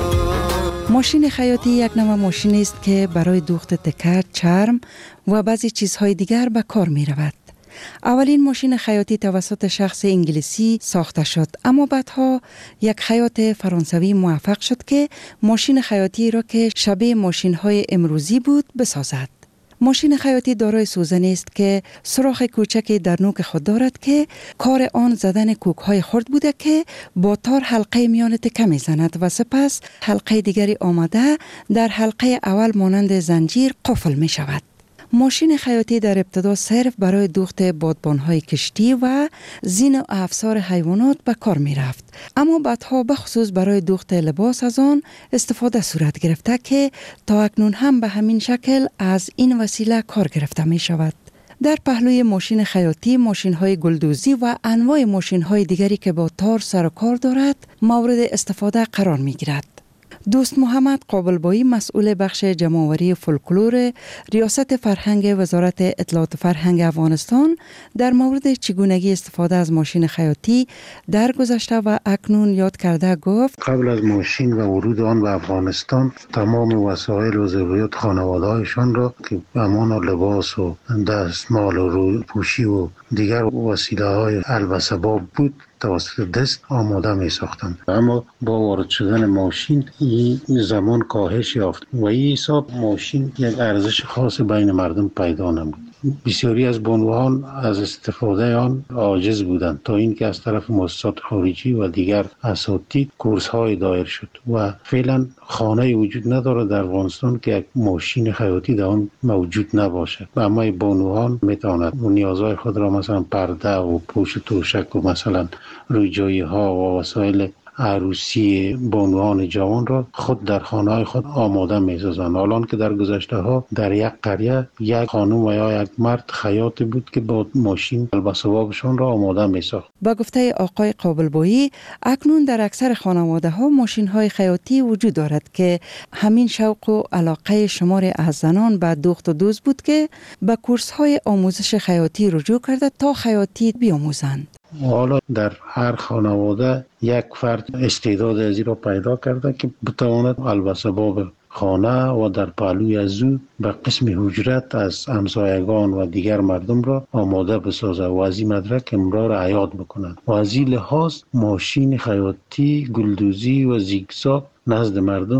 ماشین خیاطی یک نوع ماشینی است که برای دوخت تکر، چرم و بعضی چیزهای دیگر به کار می رود. اولین ماشین خیاطی توسط شخص انگلیسی ساخته شد، اما بعدها یک خیاط فرانسوی موفق شد که ماشین خیاطی را که شبیه ماشین‌های امروزی بود بسازد. ماشین خیاطی دارای سوزنی است که سوراخ کوچکی در نوک خود دارد که کار آن زدن کوک‌های خرد بوده که با تار حلقه میان تکه می‌زند و سپس حلقه دیگری آمده در حلقه اول مانند زنجیر قفل می‌شود. ماشین خیاطی در ابتدا صرف برای دوخت بادبان‌های کشتی و زین و افسار حیوانات به کار می رفت، اما بعدها بخصوص برای دوخت لباس از آن استفاده صورت گرفته که تا اکنون هم به همین شکل از این وسیله کار گرفته می شود. در پهلوی ماشین خیاطی ماشین‌های گلدوزی و انواع ماشین‌های دیگری که با تار سر و کار دارد مورد استفاده قرار می گیرد. دوست محمد قابلبایی مسئول بخش جمع‌آوری فولکلور ریاست فرهنگ وزارت اطلاعات فرهنگ افغانستان در مورد چگونگی استفاده از ماشین خیاطی در گذشته و اکنون یاد کرده گفت: قبل از ماشین و ورود آن به افغانستان تمام وسایل و ضروریات خانواده‌هایشان را که امان لباس و دستمال و روپوشی و دیگر وسیله‌های البسه باب بود توسط دست آماده می ساختند، اما با وارد شدن ماشین این زمان کاهش یافت و این حساب ماشین یک ارزش خاص بین مردم پیدا نمود. بسیاری از بانوان از استفاده آن عاجز بودند تا اینکه از طرف مؤسسات خارجی و دیگر اساتید کورس های دایر شد و فعلا خانه وجود نداره در افغانستان که یک ماشین خیاطی در آن موجود نباشه و اما بانوان میتواند نیازهای خود را مثلا پرده و پوش توشک و مثلا روی جایی ها و وسایل عروسی بانوان جوان را خود در خانه های خود آماده می سازند. حالان که در گذشته ها در یک قریه یک خانم و یا یک مرد خیاطی بود که با ماشین البسه بابشان را آماده می ساخت. با گفته آقای قابلبایی اکنون در اکثر خانواده ها ماشین های خیاطی وجود دارد که همین شوق و علاقه شمار از زنان به دوخت و دوز بود که به کورس های آموزش خیاطی رجوع کرده تا خیاطی بیاموزند. حالا در هر خانواده یک فرد استعداد ازی را پیدا کرده که بتواند البسه باب خانه و در پهلوی از او به قسم حجرت از همسایگان و دیگر مردم را آماده بسازه و از این مدرک امرا را عیاد بکنند و از این لحاظ ماشین خیاطی، گلدوزی و زیگزاگ نزد مردم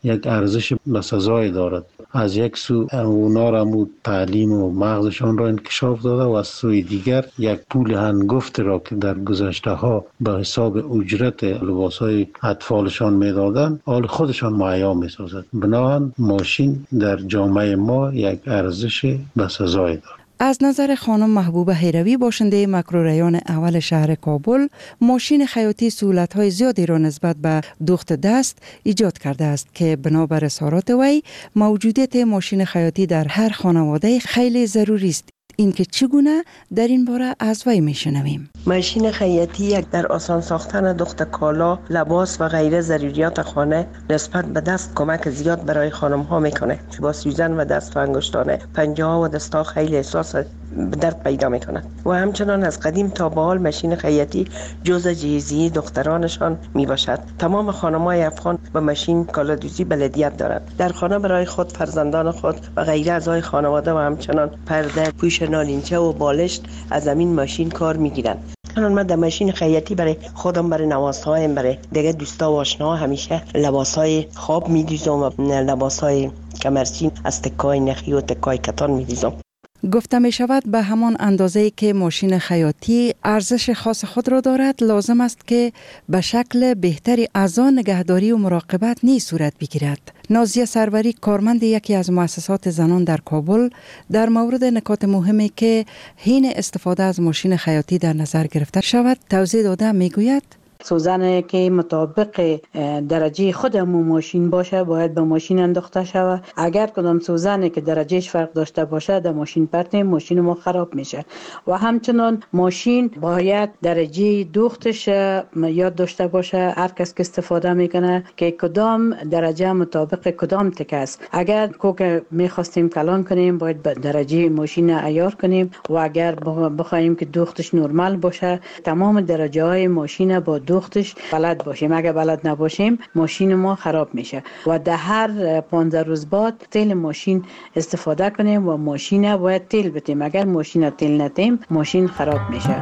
یک ارزش بسزای دارد. از یک سو اونا را مو تعلیم و مغزشان را انکشاف داده و از سوی دیگر یک پول هنگفت را که در گذشته ها به حساب اجرت لباس های اطفالشان میدادن حال خودشان مهیا میسازد. بنابراین ماشین در جامعه ما یک ارزش بسزای دارد. از نظر خانم محبوبه هیروی باشنده مکروریان اول شهر کابل، ماشین خیاطی سهولت‌های زیادی را نسبت به دوخت دست ایجاد کرده است که بنابر اظهارات وی موجودیت ماشین خیاطی در هر خانواده خیلی ضروری است. اینکه چگونه در این باره از وی میشنویم. ماشین خیاطی یک در آسان ساختن دوخت کالا، لباس و غیره ضروریات خانه نسبت به دست کمک زیاد برای خانم ها میکنه. با سوزن و دست و انگشتانه، پنجه ها و دست ها خیلی احساس درد پیدا میکنه و همچنان از قدیم تا به حال ماشین خیاطی جزء جهیزیه دخترانشان می باشد. تمام خانم‌های افغان به ماشین کالادوزی بلدیت دارند. در خانه برای خود، فرزندان خود و غیره اعضای خانواده و همچنان پرده، پوش نارنجه و بالشت از همین ماشین کار میگیرند. الان من در ماشین خیاطی برای خودم، برای نوازهایم، برای دیگه دوستا و آشناها همیشه لباسهای خواب میدوزم و لباسهای کمرچین از تکای نخی و تکای کتان میدوزم. گفته می شود به همان اندازه که ماشین خیاطی ارزش خاص خود را دارد، لازم است که به شکل بهتری از آن نگهداری و مراقبت نیز صورت بگیرد. نازیه سروری، کارمند یکی از مؤسسات زنان در کابل، در مورد نکات مهمی که حین استفاده از ماشین خیاطی در نظر گرفته شود توضیح داده می گوید: سوزن که مطابق درجه خود همون ماشین باشه باید به ماشین انداخته شود. اگر کدام سوزنی که درجهش فرق داشته باشه در ماشین پرتیم، ماشین ما خراب میشه. و همچنان ماشین باید درجه دوختش یاد داشته باشه هر کس که استفاده میکنه که کدام درجه مطابق کدام تکه است. اگر کوک میخواستیم کلان کنیم باید به درجه ماشین عیار کنیم و اگر بخوایم که دوختش نرمال باشه تمام درجه های ماشین با دوختش بلد باشیم. اگر بلد نباشیم ماشین ما خراب میشه و در هر پانزده روز بعد تیل ماشین استفاده کنیم و ماشین باید تیل بتیم. اگر ماشین تیل نتیم ماشین خراب میشه.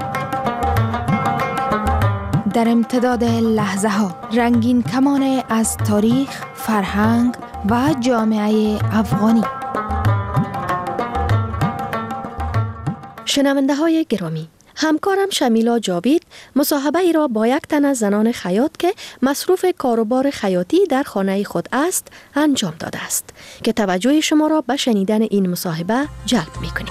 در امتداد لحظه ها رنگین کمان از تاریخ، فرهنگ و جامعه افغانی. شنونده های گرامی، همکارم شمیلا جاوید مصاحبه ای را با یک تن از زنان خیاط که مصروف کاروبار خیاطی در خانه خود است انجام داده است که توجه شما را به شنیدن این مصاحبه جلب می‌کنیم.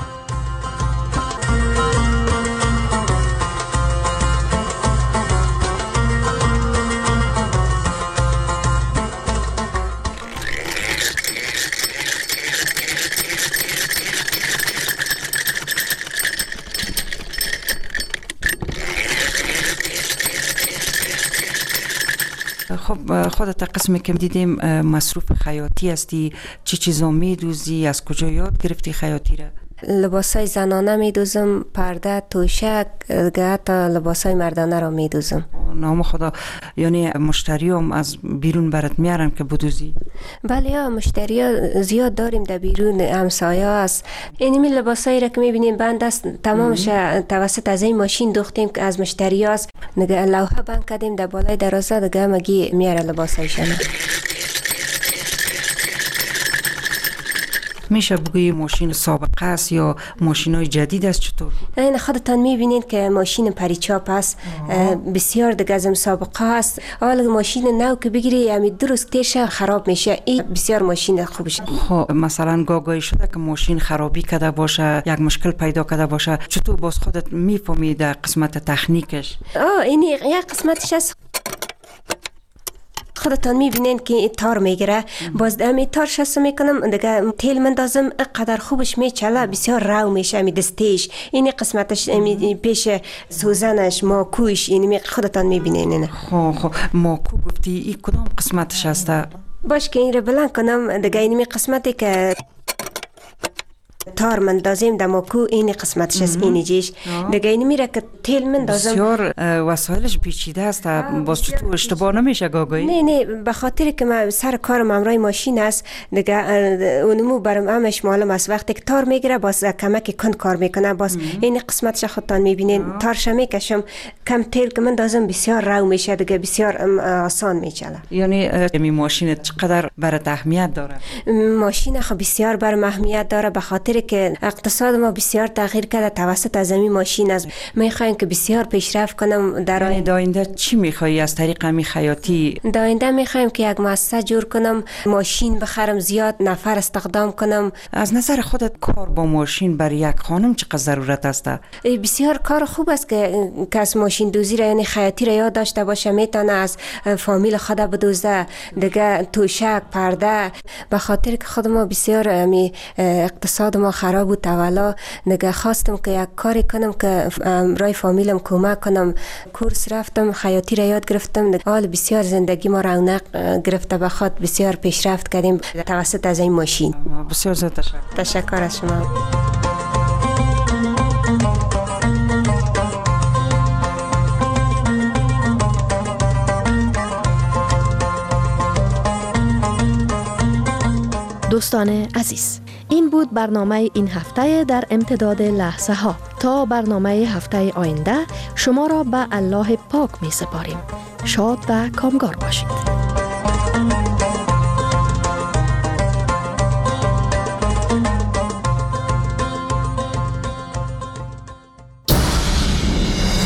خب خودت قسمی که دیدیم مصروف خیاطی هستی، چی چیزا میدوزی؟ از کجا یاد گرفتی خیاطی را؟ لباسای زنانه میدوزم، پرده، توشک، حتی لباسای مردانه را میدوزم. نام خدا، یعنی مشتری هم از بیرون برات میارن که بدوزی؟ بله یا مشتری ها زیاد داریم در بیرون، همسایه هست. اینمی لباسایی را که میبینیم بند است تمامش توسط از این ماشین دوختیم که از مشتری هست. نگه لوحه بند کردیم در بالای درازه دیگه مگی میاره لباسایشان. میشه بگویی ماشین سابقه است یا ماشین های جدید است؟ چطور؟ این خودتان میبینید که ماشین پریچاپ است، بسیار دیگه از سابقه است. حالا ماشین نو که بگیری همی درست تیشه خراب میشه. این بسیار ماشین خوبش. خب مثلا گاگایی شده که ماشین خرابی کرده باشه، یک مشکل پیدا کرده باشه، چطور باز خودت میفهمی در قسمت تکنیکش؟ آه این یک قسمتش است. خودتان میبینین که تار میگیره، باز امی تار شست میکنم دیگه تیل مندازم قدر خوبش میچله، بسیار رو میشه امی دستیش. اینی قسمتش امی پیش سوزنش ماکوش، اینی خودتان میبینین. خب خب ماکو گفتی، این کدام قسمتش هسته؟ باش که این رو بلند کنم دیگه، اینی قسمتی که تار مندازیم دماکو این قسمتش از این جیش دیگه این میره که تیل مندازم. بسیار وسایلش پیچیده است، باز تو اشتباه نمیشه گاگایی؟ نه نه به خاطر که من سر کارم امرای ماشین است دیگه اونمو برام همش معلوم است وقتی که تار میگیره باز کمک کند کار میکنه باز این قسمتش خودتان میبینین تارش میکشم کم تیل که مندازم بسیار رو میشه دیگه بسیار آسان میچله. یعنی این ماشین چقدر برات اهمیت داره؟ ماشین خب بسیار برام اهمیت داره به خاطر که اقتصاد ما بسیار تغییر کرده توسط از این ماشین است. میخوایم که بسیار پیشرفت کنم در آینده. چی میخوایی از طریق همین خیاطی؟ در آینده میخوایم که یک مؤسسه جور کنم، ماشین بخرم، زیاد نفر استخدام کنم. از نظر خودت کار با ماشین برای یک خانم چقدر ضرورت است؟ بسیار کار خوب است که کس ماشین دوزی را یعنی خیاطی را یاد داشته باشه، میتونه از فامیل خود بدوزه دیگه، توشک، پرده. به خاطر که خود ما بسیار می اقتصاد ما خراب بود اولا دیگه خواستم که یک کاری کنم که برای فامیلم کمک کنم. کورس رفتم، خیاطی را یاد گرفتم، حال بسیار زندگی ما رونق گرفته، به خاطر بسیار پیشرفت کردیم توسط از این ماشین. بسیار زیاد تشکر. تشکر از شما. دوستان عزیز، این بود برنامه این هفته در امتداد لحظه ها. تا برنامه هفته آینده شما را به الله پاک می سپاریم. شاد و کامگار باشید.